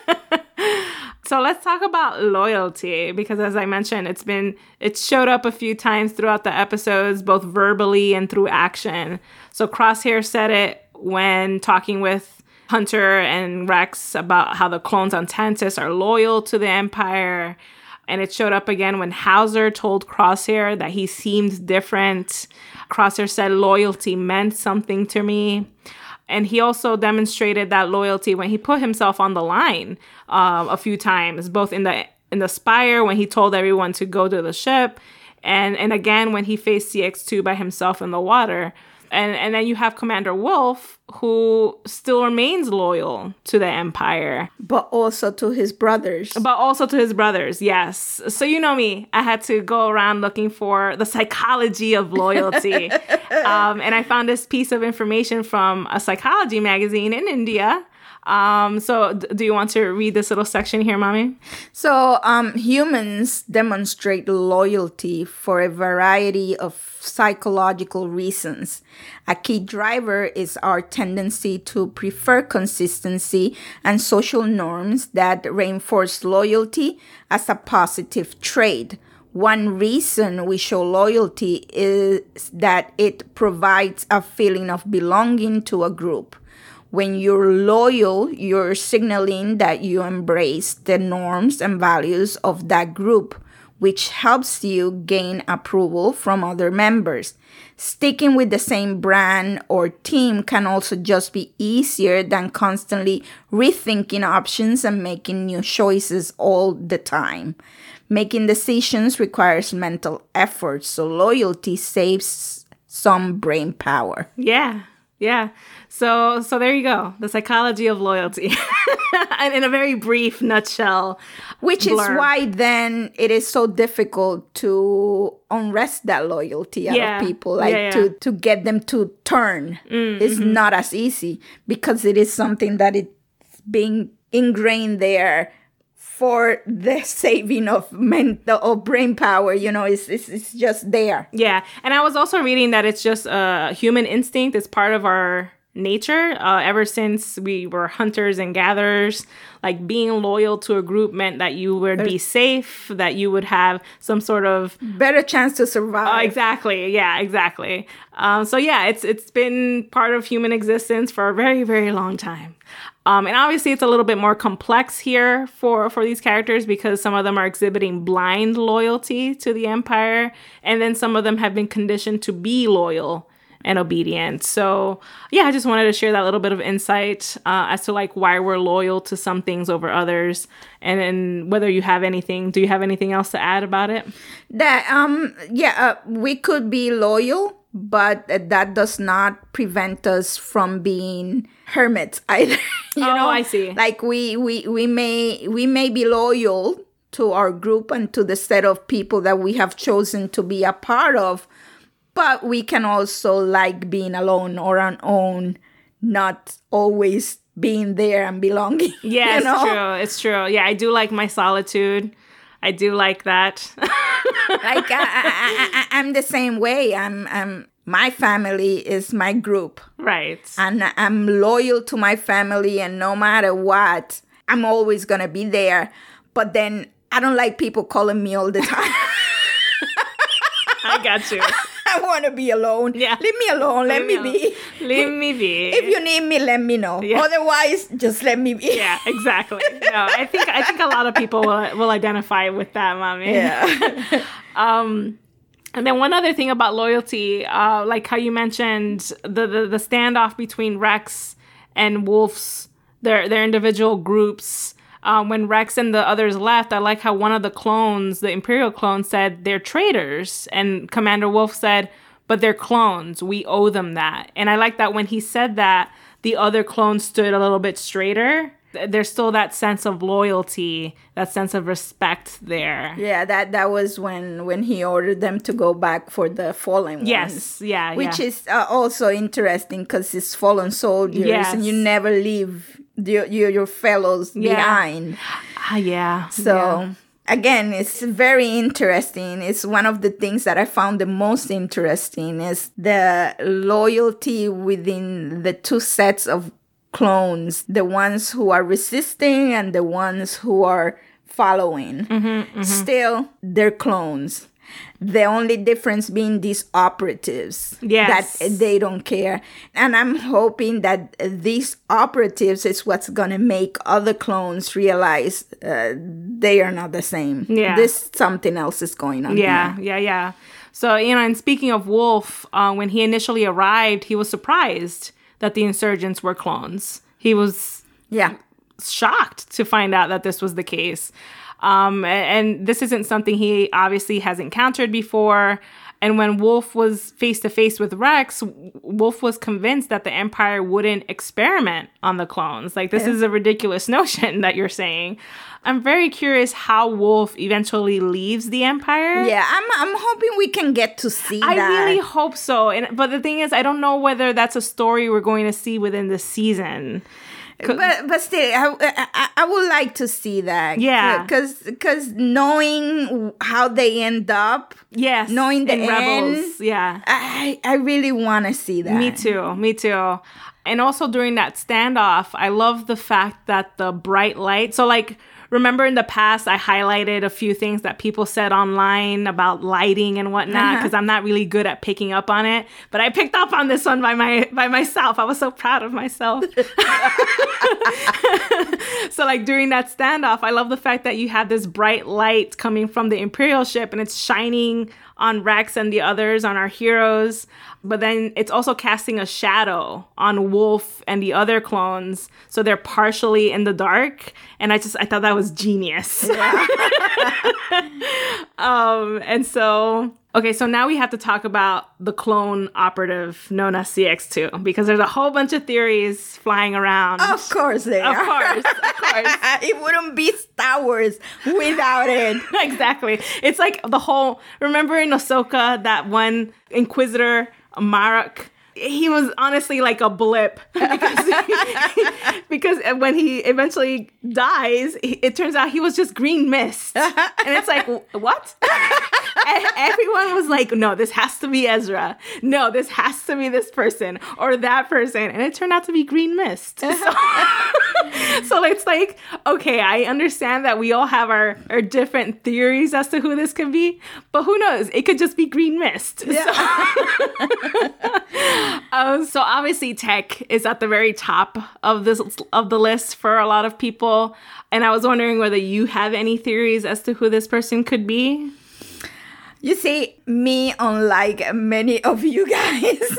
So let's talk about loyalty, because as I mentioned, it's been it's showed up a few times throughout the episodes, both verbally and through action. So Crosshair said it when talking with Hunter and Rex about how the clones on Tantis are loyal to the Empire. And it showed up again when Hauser told Crosshair that he seemed different. Crosshair said loyalty meant something to me. And he also demonstrated that loyalty when he put himself on the line uh, a few times, both in the in the Spire when he told everyone to go to the ship, and, and again when he faced C X two by himself in the water. And and then you have Commander Wolf, who still remains loyal to the Empire. But also to his brothers. But also to his brothers, yes. So you know me, I had to go around looking for the psychology of loyalty. um, and I found this piece of information from a psychology magazine in India. Um, so d- do you want to read this little section here, Mommy? So um, humans demonstrate loyalty for a variety of psychological reasons. A key driver is our tendency to prefer consistency and social norms that reinforce loyalty as a positive trait. One reason we show loyalty is that it provides a feeling of belonging to a group. When you're loyal, you're signaling that you embrace the norms and values of that group. which helps you gain approval from other members. Sticking with the same brand or team can also just be easier than constantly rethinking options and making new choices all the time. Making decisions requires mental effort, so loyalty saves some brain power. Yeah, yeah. So, so there you go. The psychology of loyalty, and in a very brief nutshell. Which blurb. is why then it is so difficult to unrest that loyalty out Yeah. of people, like Yeah, yeah. to to get them to turn. Mm, It's mm-hmm. not as easy because it is something that it's being ingrained there for the saving of mental or brain power. You know, it's, it's it's just there. Yeah, and I was also reading that it's just a human instinct. It's part of our nature. Uh, ever since we were hunters and gatherers, like being loyal to a group meant that you would be safe, that you would have some sort of Better chance to survive. Uh, exactly. Yeah, exactly. Um, so yeah, it's it's been part of human existence for a very, very long time. Um, and obviously, it's a little bit more complex here for, for these characters because some of them are exhibiting blind loyalty to the Empire, and then some of them have been conditioned to be loyal and obedient. So yeah, I just wanted to share that little bit of insight uh, as to like why we're loyal to some things over others, and then whether you have anything. Do you have anything else to add about it? That um yeah, uh, we could be loyal, but uh, that does not prevent us from being hermits either. you Oh, know, I see. Like we we we may we may be loyal to our group and to the set of people that we have chosen to be a part of, but we can also like being alone or on own, not always being there and belonging. Yeah, you it's know? true. It's true. Yeah, I do like my solitude. I do like that. Like I, I, I, I'm the same way. I'm, I'm. My family is my group, Right. and I'm loyal to my family. And no matter what, I'm always gonna be there. But then I don't like people calling me all the time. I got you. I want to be alone. Yeah. Leave me alone. Let Leave me me be. Leave me be. If you need me, let me know. Yeah. Otherwise, just let me be. Yeah, exactly. No, I think I think a lot of people will will identify with that, mommy. Yeah. Um, and then one other thing about loyalty, uh, like how you mentioned the, the the standoff between Rex and Wolf's their their individual groups. Um, when Rex and the others left, I like how one of the clones, the Imperial clone, said they're traitors, and Commander Wolf said, "But they're clones. We owe them that." And I like that when he said that, the other clones stood a little bit straighter. There's still that sense of loyalty, that sense of respect there. Yeah, that that was when when he ordered them to go back for the fallen ones. Yes, yeah, Which yeah. is uh, also interesting because it's fallen soldiers, Yes. and you never leave your your, your fellows Yeah. behind. Ah, yeah. So yeah. again, it's very interesting. It's one of the things that I found the most interesting is the loyalty within the two sets of clones, the ones who are resisting and the ones who are following. Mm-hmm, mm-hmm. Still, they're clones. The only difference being these operatives, Yes. that they don't care. And I'm hoping that these operatives is what's going to make other clones realize uh, they are not the same. Yeah. This something else is going on Yeah, here. yeah, yeah. So, you know, and speaking of Wolf, uh, when he initially arrived, he was surprised that the insurgents were clones. He was Yeah. shocked to find out that this was the case. Um, a- and this isn't something he obviously has encountered before. And when Wolf was face to face with Rex, Wolf was convinced that the Empire wouldn't experiment on the clones. Like, this is a ridiculous notion that you're saying. I'm very curious how Wolf eventually leaves the Empire. Yeah, I'm I'm hoping we can get to see I that. really hope so. And but the thing is, I don't know whether that's a story we're going to see within the season. But but still, I, I, I would like to see that. Yeah. Because because knowing how they end up, Yes, knowing the in end, Rebels, yeah. I I really want to see that. Me too, me too. And also during that standoff, I love the fact that the bright light, so like remember in the past, I highlighted a few things that people said online about lighting and whatnot, because uh-huh. I'm not really good at picking up on it. But I picked up on this one by my by myself. I was so proud of myself. So like during that standoff, I love the fact that you have this bright light coming from the Imperial ship and it's shining on Rex and the others, on our heroes. But then it's also casting a shadow on Wolf and the other clones. So they're partially in the dark. And I just, I thought that was genius. Yeah. um, and so, okay, so now we have to talk about the clone operative known as C X two, because there's a whole bunch of theories flying around. Of course there Of are. course, of course. It wouldn't be Star Wars without it. Exactly. It's like the whole, remember in Ahsoka, that one Inquisitor, Marok, he was honestly like a blip because, he, because when he eventually dies, it turns out he was just green mist. And it's like, what? And everyone was like, no, this has to be Ezra. No, this has to be this person or that person. And it turned out to be green mist. So, so it's like, okay, I understand that we all have our, our different theories as to who this could be, but who knows? It could just be green mist. Yeah. So, Um, so obviously Tech is at the very top of this of the list for a lot of people. And I was wondering whether you have any theories as to who this person could be. You see, me, unlike many of you guys,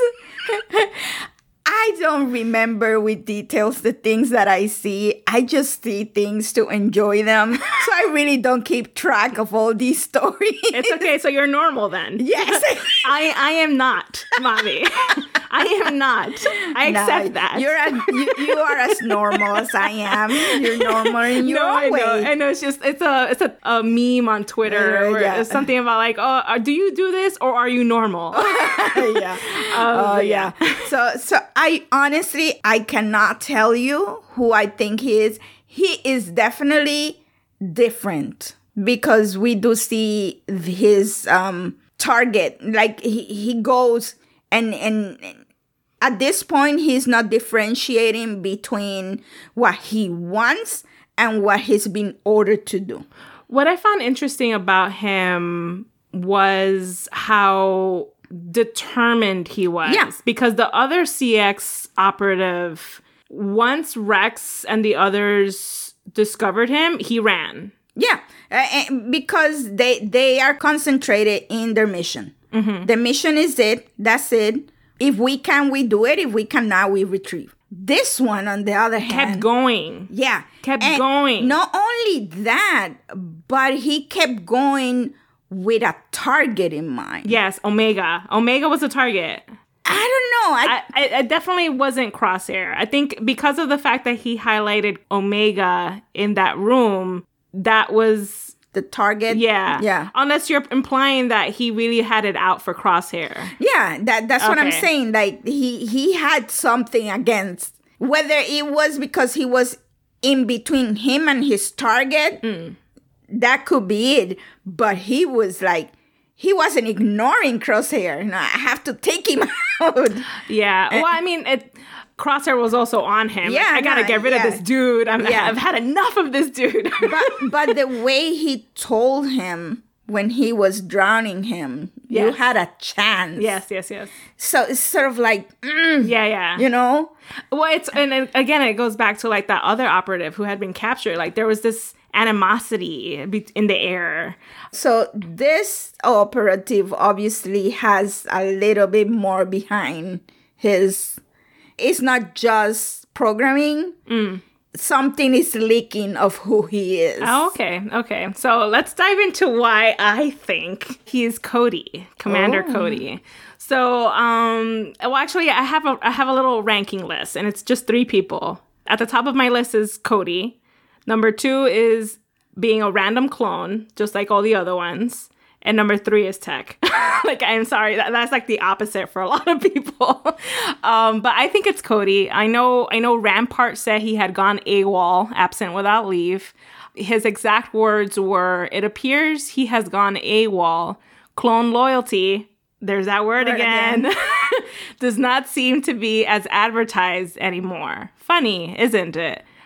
I don't remember with details the things that I see. I just see things to enjoy them. So I really don't keep track of all these stories. It's okay. So you're normal then. Yes. I, I am not, Mommy. I am not. I accept no, that. You're a, you, you are as normal as I am. You're normal in your no, own I way. Know. I know. It's just, it's a it's a, a meme on Twitter uh, where yeah. it's something about like, oh, uh, do you do this or are you normal? yeah. Oh, uh, yeah. yeah. So, so I honestly, I cannot tell you who I think he is. He is definitely different because we do see his um, target. Like he, he goes and, and at this point, he's not differentiating between what he wants and what he's been ordered to do. What I found interesting about him was how determined he was. Yeah. Because the other C X operative, once Rex and the others discovered him, he ran. Yeah, uh, because they they are concentrated in their mission. Mm-hmm. The mission is it. That's it. If we can, we do it. If we cannot, we retrieve. This one, on the other hand, kept going. Yeah, kept and going. Not only that, but he kept going with a target in mind. Yes, Omega. Omega was a target. I don't know. I, I, I definitely wasn't Crosshair. I think because of the fact that he highlighted Omega in that room, that was the target. Yeah. Yeah. Unless you're implying that he really had it out for Crosshair. Yeah, that that's okay. What I'm saying. Like he he had something against, whether it was because he was in between him and his target, mm. that could be it. But he was like, he wasn't ignoring Crosshair. No, I have to take him out. Yeah. Well, I mean, it, Crosshair was also on him. Yeah, like, I gotta no, get rid yeah. of this dude. I'm, yeah. I've had enough of this dude. but but the way he told him when he was drowning him, yes. you had a chance. Yes, yes, yes. So it's sort of like, mm, yeah, yeah. You know? Well, it's, and it, again, it goes back to like that other operative who had been captured. Like there was this animosity in the air. So this operative obviously has a little bit more behind his. It's not just programming. Mm. Something is leaking of who he is. Oh, okay, okay. So let's dive into why I think he's Cody, Commander oh. Cody. So, um, well, actually, I have a I have a little ranking list, and it's just three people. At the top of my list is Cody. Number two is being a random clone, just like all the other ones. And number three is Tech. Like, I'm sorry, that, that's like the opposite for a lot of people. um, but I think it's Cody. I know I know Rampart said he had gone AWOL, absent without leave. His exact words were, it appears he has gone AWOL. Clone loyalty, there's that word, word again, again. does not seem to be as advertised anymore. Funny, isn't it?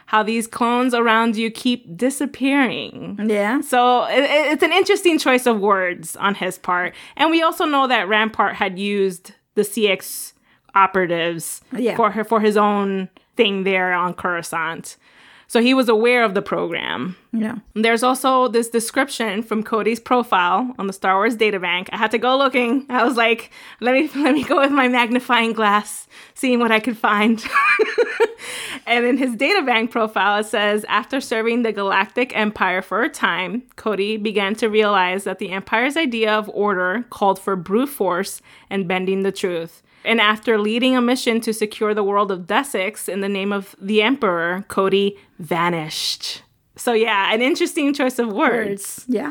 how these clones around you keep disappearing. Yeah. So it, it's an interesting choice of words on his part. And we also know that Rampart had used the C X operatives Yeah. for her, for his own thing there on Coruscant. So he was aware of the program. Yeah. There's also this description from Cody's profile on the Star Wars databank. I had to go looking. I was like, let me let me go with my magnifying glass, seeing what I could find. And in his databank profile, it says, after serving the Galactic Empire for a time, Cody began to realize that the Empire's idea of order called for brute force and bending the truth. And after leading a mission to secure the world of Desix in the name of the Emperor, Cody vanished. So yeah, an interesting choice of words. Yeah.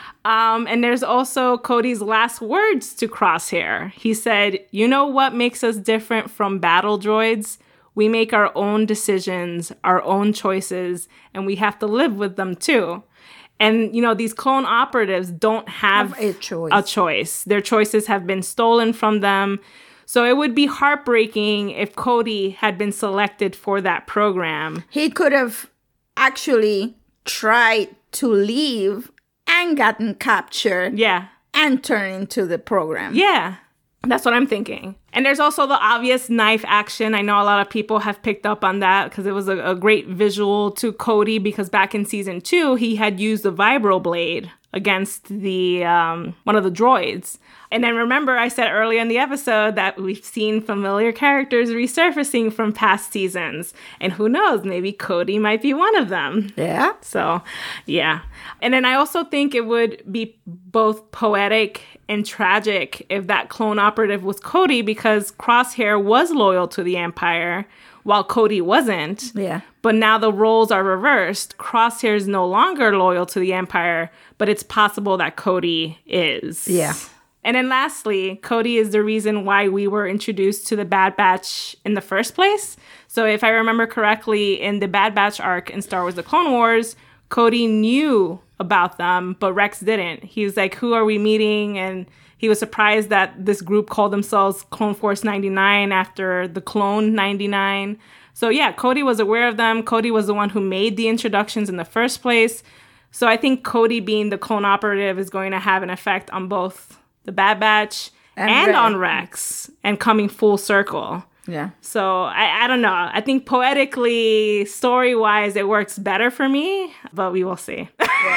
Um, and there's also Cody's last words to Crosshair. He said, you know what makes us different from battle droids? We make our own decisions, our own choices, and we have to live with them too. And, you know, these clone operatives don't have, Have a choice. a choice. Their choices have been stolen from them. So it would be heartbreaking if Cody had been selected for that program. He could have actually tried to leave and gotten captured Yeah. and turned into the program. Yeah. That's what I'm thinking. And there's also the obvious knife action. I know a lot of people have picked up on that because it was a, a great visual to Cody, because back in season two, he had used the vibroblade against the um, one of the droids. And then remember, I said earlier in the episode that we've seen familiar characters resurfacing from past seasons. And who knows, maybe Cody might be one of them. Yeah. So, yeah. And then I also think it would be both poetic and tragic if that clone operative was Cody, because Crosshair was loyal to the Empire while Cody wasn't. Yeah. But now the roles are reversed. Crosshair is no longer loyal to the Empire, but it's possible that Cody is. Yeah. And then lastly, Cody is the reason why we were introduced to the Bad Batch in the first place. So if I remember correctly, in the Bad Batch arc in Star Wars The Clone Wars, Cody knew about them, but Rex didn't. He was like, who are we meeting? And he was surprised that this group called themselves Clone Force ninety-nine after the Clone ninety-nine. So yeah, Cody was aware of them. Cody was the one who made the introductions in the first place. So I think Cody being the clone operative is going to have an effect on both the Bad Batch and, And and Rex. on Rex, and coming full circle. Yeah. So I, I don't know. I think poetically, story-wise, it works better for me, but we will see.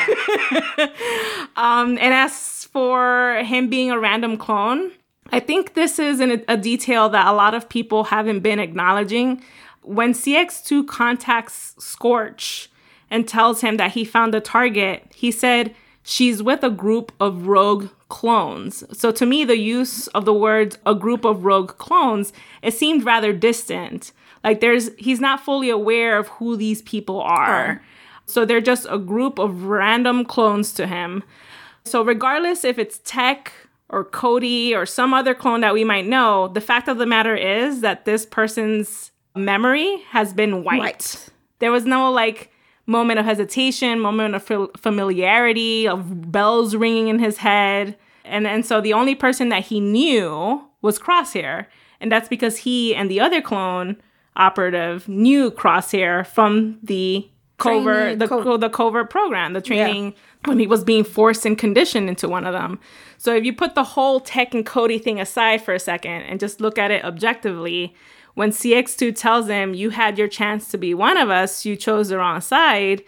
um, and as for him being a random clone, I think this is an, a detail that a lot of people haven't been acknowledging. When C X two contacts Scorch and tells him that he found the target, he said, she's with a group of rogue clones. So to me, the use of the words a group of rogue clones, it seemed rather distant. Like there's, he's not fully aware of who these people are. So they're just a group of random clones to him. So regardless if it's Tech or Cody or some other clone that we might know, the fact of the matter is that this person's memory has been wiped. Right. There was no like moment of hesitation, moment of fam- familiarity, of bells ringing in his head. And, and so the only person that he knew was Crosshair. And that's because he and the other clone operative knew Crosshair from the covert, Training, the, co- co- the covert program, the training when he was being forced and conditioned into one of them. So if you put the whole Tech and Cody thing aside for a second and just look at it objectively, when C X two tells him, you had your chance to be one of us, you chose the wrong side,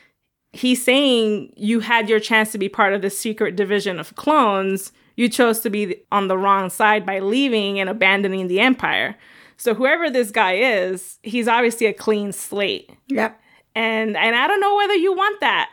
he's saying you had your chance to be part of the secret division of clones, you chose to be on the wrong side by leaving and abandoning the Empire. So whoever this guy is, he's obviously a clean slate. Yep. And and I don't know whether you want that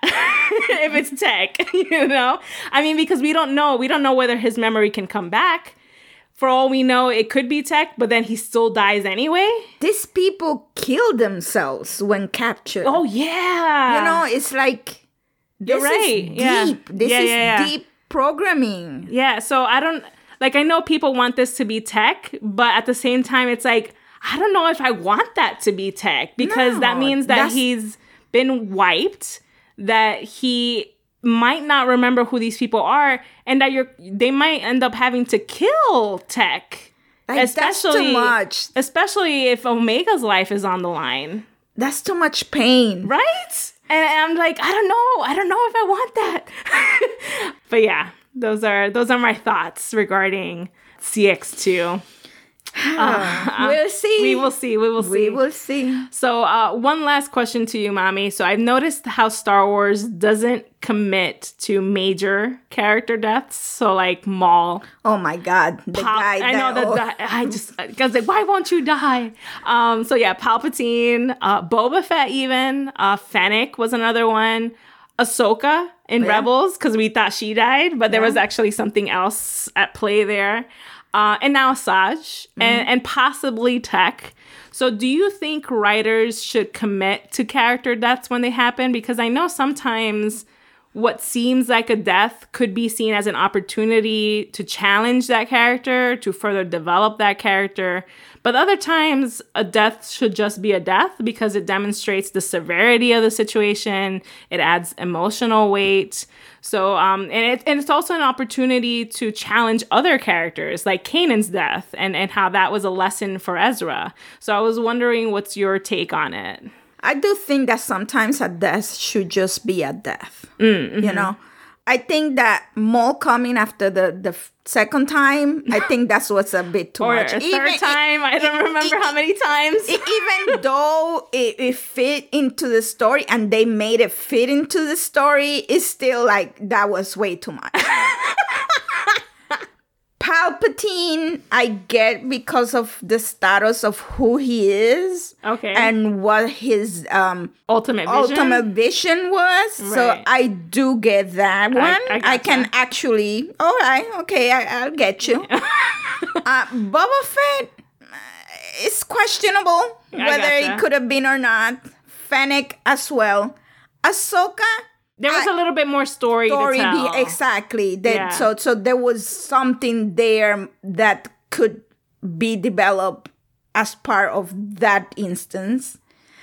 if it's Tech, you know? I mean, because we don't know. We don't know whether his memory can come back. For all we know, it could be Tech, but then he still dies anyway. These people kill themselves when captured. Oh, yeah. You know, it's like, this You're right. is deep. Yeah. This Yeah, is yeah, yeah. deep programming. Yeah, so I don't, like, I know people want this to be Tech, but at the same time, it's like, I don't know if I want that to be Tech, because No, that means that that's- he's been wiped, that he might not remember who these people are, and that you're they might end up having to kill Tech. Like, that's too much. Especially if Omega's life is on the line. that's too much pain. Right? And I'm like, I don't know. I don't know if I want that. But yeah, those are those are my thoughts regarding C X two. Uh, we'll see. We will see. We will see. We will see. So uh, one last question to you, Mommy. So I've noticed how Star Wars doesn't commit to major character deaths. So like Maul. Oh my God. The Pal- guy I know that, that. I just, because like, why won't you die? Um, so yeah, Palpatine, uh, Boba Fett even, uh, Fennec was another one. Ahsoka in Yeah. Rebels, because we thought she died, but there Yeah. was actually something else at play there. Uh, and now Asajj, Mm-hmm. and, and possibly Tech. So do you think writers should commit to character deaths when they happen? Because I know sometimes what seems like a death could be seen as an opportunity to challenge that character, to further develop that character. But other times, a death should just be a death because it demonstrates the severity of the situation. It adds emotional weight. So, um, and, it, and it's also an opportunity to challenge other characters, like Kanan's death, and, and how that was a lesson for Ezra. So I was wondering, what's your take on it? I do think that sometimes a death should just be a death. Mm-hmm. You know? I think that Maul coming after the, the f- second time, I think that's what's a bit too Or much. a third time? I don't remember how many times. e- even though it, it fit into the story and they made it fit into the story, it's still like, that was way too much. Palpatine, I get because of the status of who he is. Okay. And what his um Ultimate vision? ultimate vision was. So Right. I do get that one. I I, can gotcha. actually, all right, okay, I, I'll get you. uh, Boba Fett uh, is questionable I whether gotcha. it could have been or not. Fennec as well. Ahsoka. There was I- a little bit more story, story to tell. be- exactly that Yeah. so so there was something there that could be developed as part of that instance.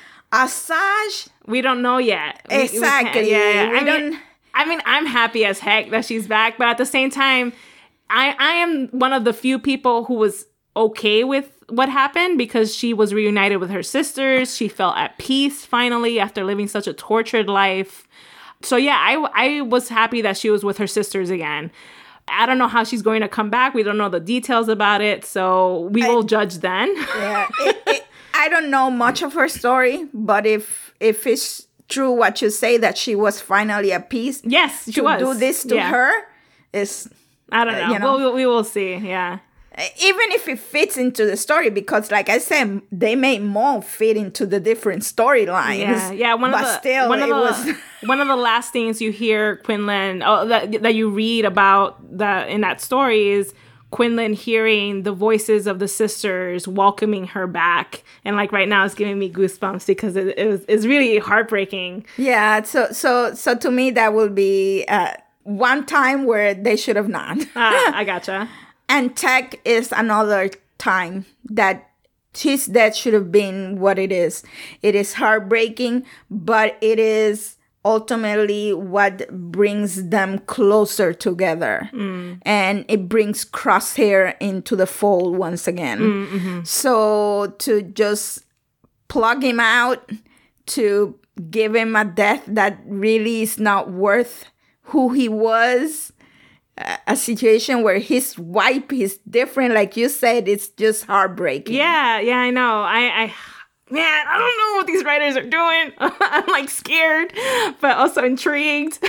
Asajj, We don't know yet. We- we can't- exactly. yeah, yeah. We I don't. mean, I mean, I'm happy as heck that she's back, but at the same time, I I am one of the few people who was okay with what happened because she was reunited with her sisters. She felt at peace finally after living such a tortured life. So yeah, I I was happy that she was with her sisters again. I don't know how she's going to come back. We don't know the details about it, so we will judge then. Yeah, it, it, I don't know much of her story, but if if it's true what you say that she was finally at peace, Yes, she to was. do this to Yeah. her is I don't uh, know. you know. We'll, we will see. Yeah. even if it fits into the story, because like I said, they made Maul fit into the different storylines. Yeah, yeah. One but of the still, one of it the was one of the last things you hear Quinlan oh, that that you read about that in that story is Quinlan hearing the voices of the sisters welcoming her back, and like right now it's giving me goosebumps because it, it was it's really heartbreaking. yeah. So so so to me that will be uh, one time where they should have not. Ah, I gotcha. And Tech is another time that his death should have been what it is. It is heartbreaking, but it is ultimately what brings them closer together. Mm. And it brings Crosshair into the fold once again. Mm-hmm. So to just plug him out, to give him a death that really is not worth who he was, a situation where his wife is different, like you said, it's just heartbreaking. Yeah, yeah, I know. I, I, man, I don't know what these writers are doing. I'm like scared, but also intrigued.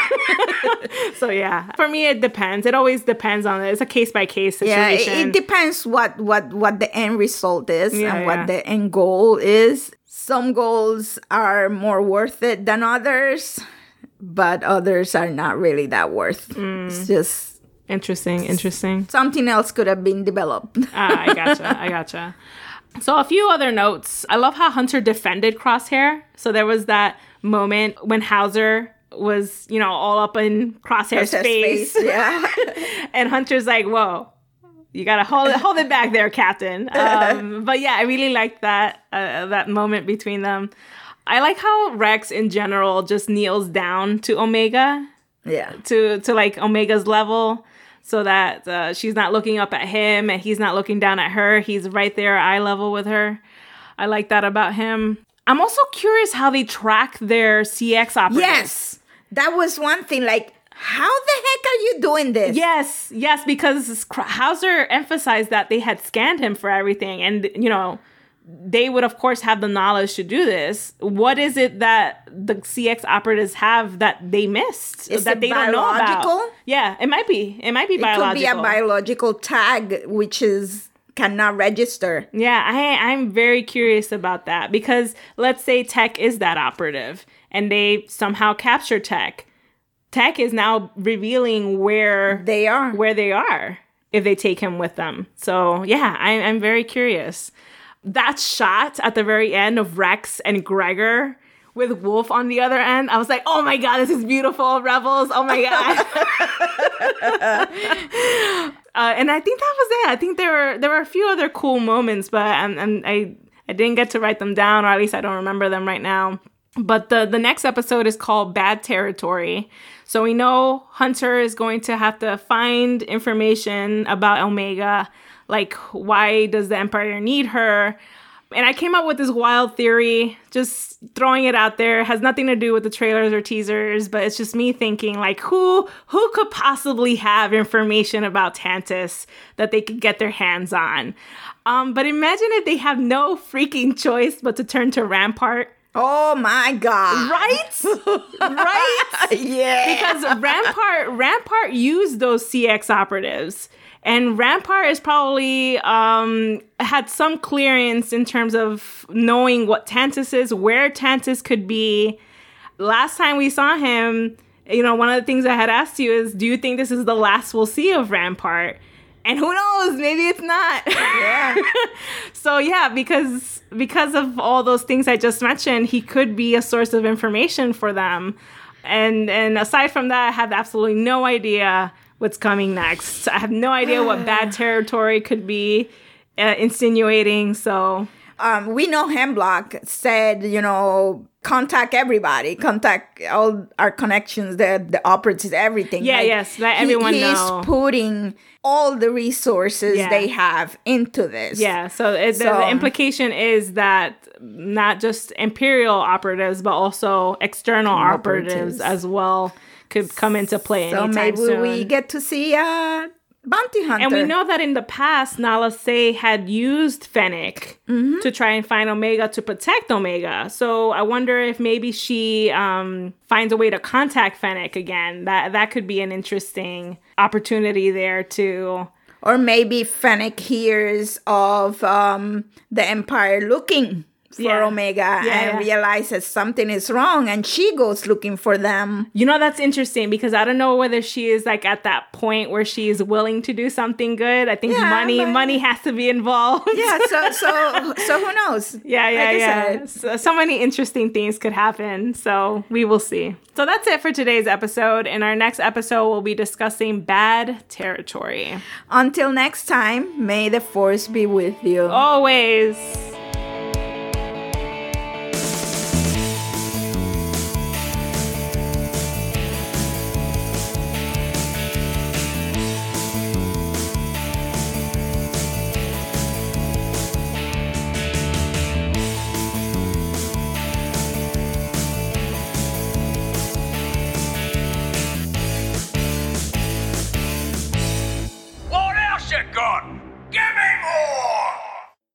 So yeah, for me, it depends. It always depends on it. It's a case by case situation. Yeah, it, it depends what what what the end result is Yeah, and what yeah. the end goal is. Some goals are more worth it than others, but others are not really that worth. Mm. It's just Interesting, interesting. something else could have been developed. Ah, I gotcha, I gotcha. So a few other notes. I love how Hunter defended Crosshair. So there was that moment when Hauser was, you know, all up in Crosshair's His face. face, yeah. And Hunter's like, whoa, you gotta hold it, hold it back there, Captain. Um, but yeah, I really liked that, uh, that moment between them. I like how Rex in general just kneels down to Omega, Yeah. to, to like Omega's level, so that uh, she's not looking up at him and he's not looking down at her. He's right there eye level with her. I like that about him. I'm also curious how they track their C X operatives. Yes, that was one thing. Like, how the heck are you doing this? Yes, yes, because Hauser emphasized that they had scanned him for everything. And, you know, they would, of course, have the knowledge to do this. What is it that the C X operatives have that they missed? Is that it they don't know biological? about? Yeah, it might be. It might be It biological. could be a biological tag, which is cannot register. Yeah, I, I'm very curious about that because let's say Tech is that operative and they somehow capture Tech. Tech is now revealing where They are. where they are if they take him with them. So yeah, I, I'm very curious. That shot at the very end of Rex and Gregor with Wolf on the other end, I was like, oh my God, this is beautiful, Rebels. Oh my God. Uh, and I think that was it. I think there were there were a few other cool moments, but and and I I didn't get to write them down, or at least I don't remember them right now. But the the next episode is called Bad Territory. So we know Hunter is going to have to find information about Omega, like why does the Empire need her? And I came up with this wild theory, just throwing it out there. It has nothing to do with the trailers or teasers, but it's just me thinking, like, who who could possibly have information about Tantus that they could get their hands on? Um, but imagine if they have no freaking choice but to turn to Rampart. Oh my God. Right? Right? Yeah. Because Rampart Rampart used those C X operatives. And Rampart is probably um, had some clearance in terms of knowing what Tantus is, where Tantus could be. Last time we saw him, you know, one of the things I had asked you is, do you think this is the last we'll see of Rampart? And who knows? Maybe it's not. Yeah. So yeah, because because of all those things I just mentioned, he could be a source of information for them. And and aside from that, I have absolutely no idea what's coming next. I have no idea what Bad Territory could be uh, insinuating. So um, we know Hemlock said, you know, contact everybody, contact all our connections, the the operatives, everything. Yeah, like, yes, let everyone he, know. He's putting all the resources Yeah. they have into this. yeah, so, it, the, So- the implication is that not just Imperial operatives, but also external operatives, Operatives. as well could come into play So anytime maybe soon. we get to see uh, Bounty Hunter. And we know that in the past, Nala Se had used Fennec Mm-hmm. to try and find Omega to protect Omega. So I wonder if maybe she um, finds a way to contact Fennec again. That that could be an interesting opportunity there too. Or maybe Fennec hears of um, the Empire looking for Yeah. Omega Yeah, and yeah. realizes something is wrong, and she goes looking for them. You know, that's interesting because I don't know whether she is like at that point where she is willing to do something good. I think Yeah, money but- money has to be involved. Yeah, so so so who knows? Yeah, yeah, Like I yeah. said. So, so many interesting things could happen. So we will see. So that's it for today's episode. In our next episode, we'll be discussing Bad Territory. Until next time, may the force be with you. Always. What else you got?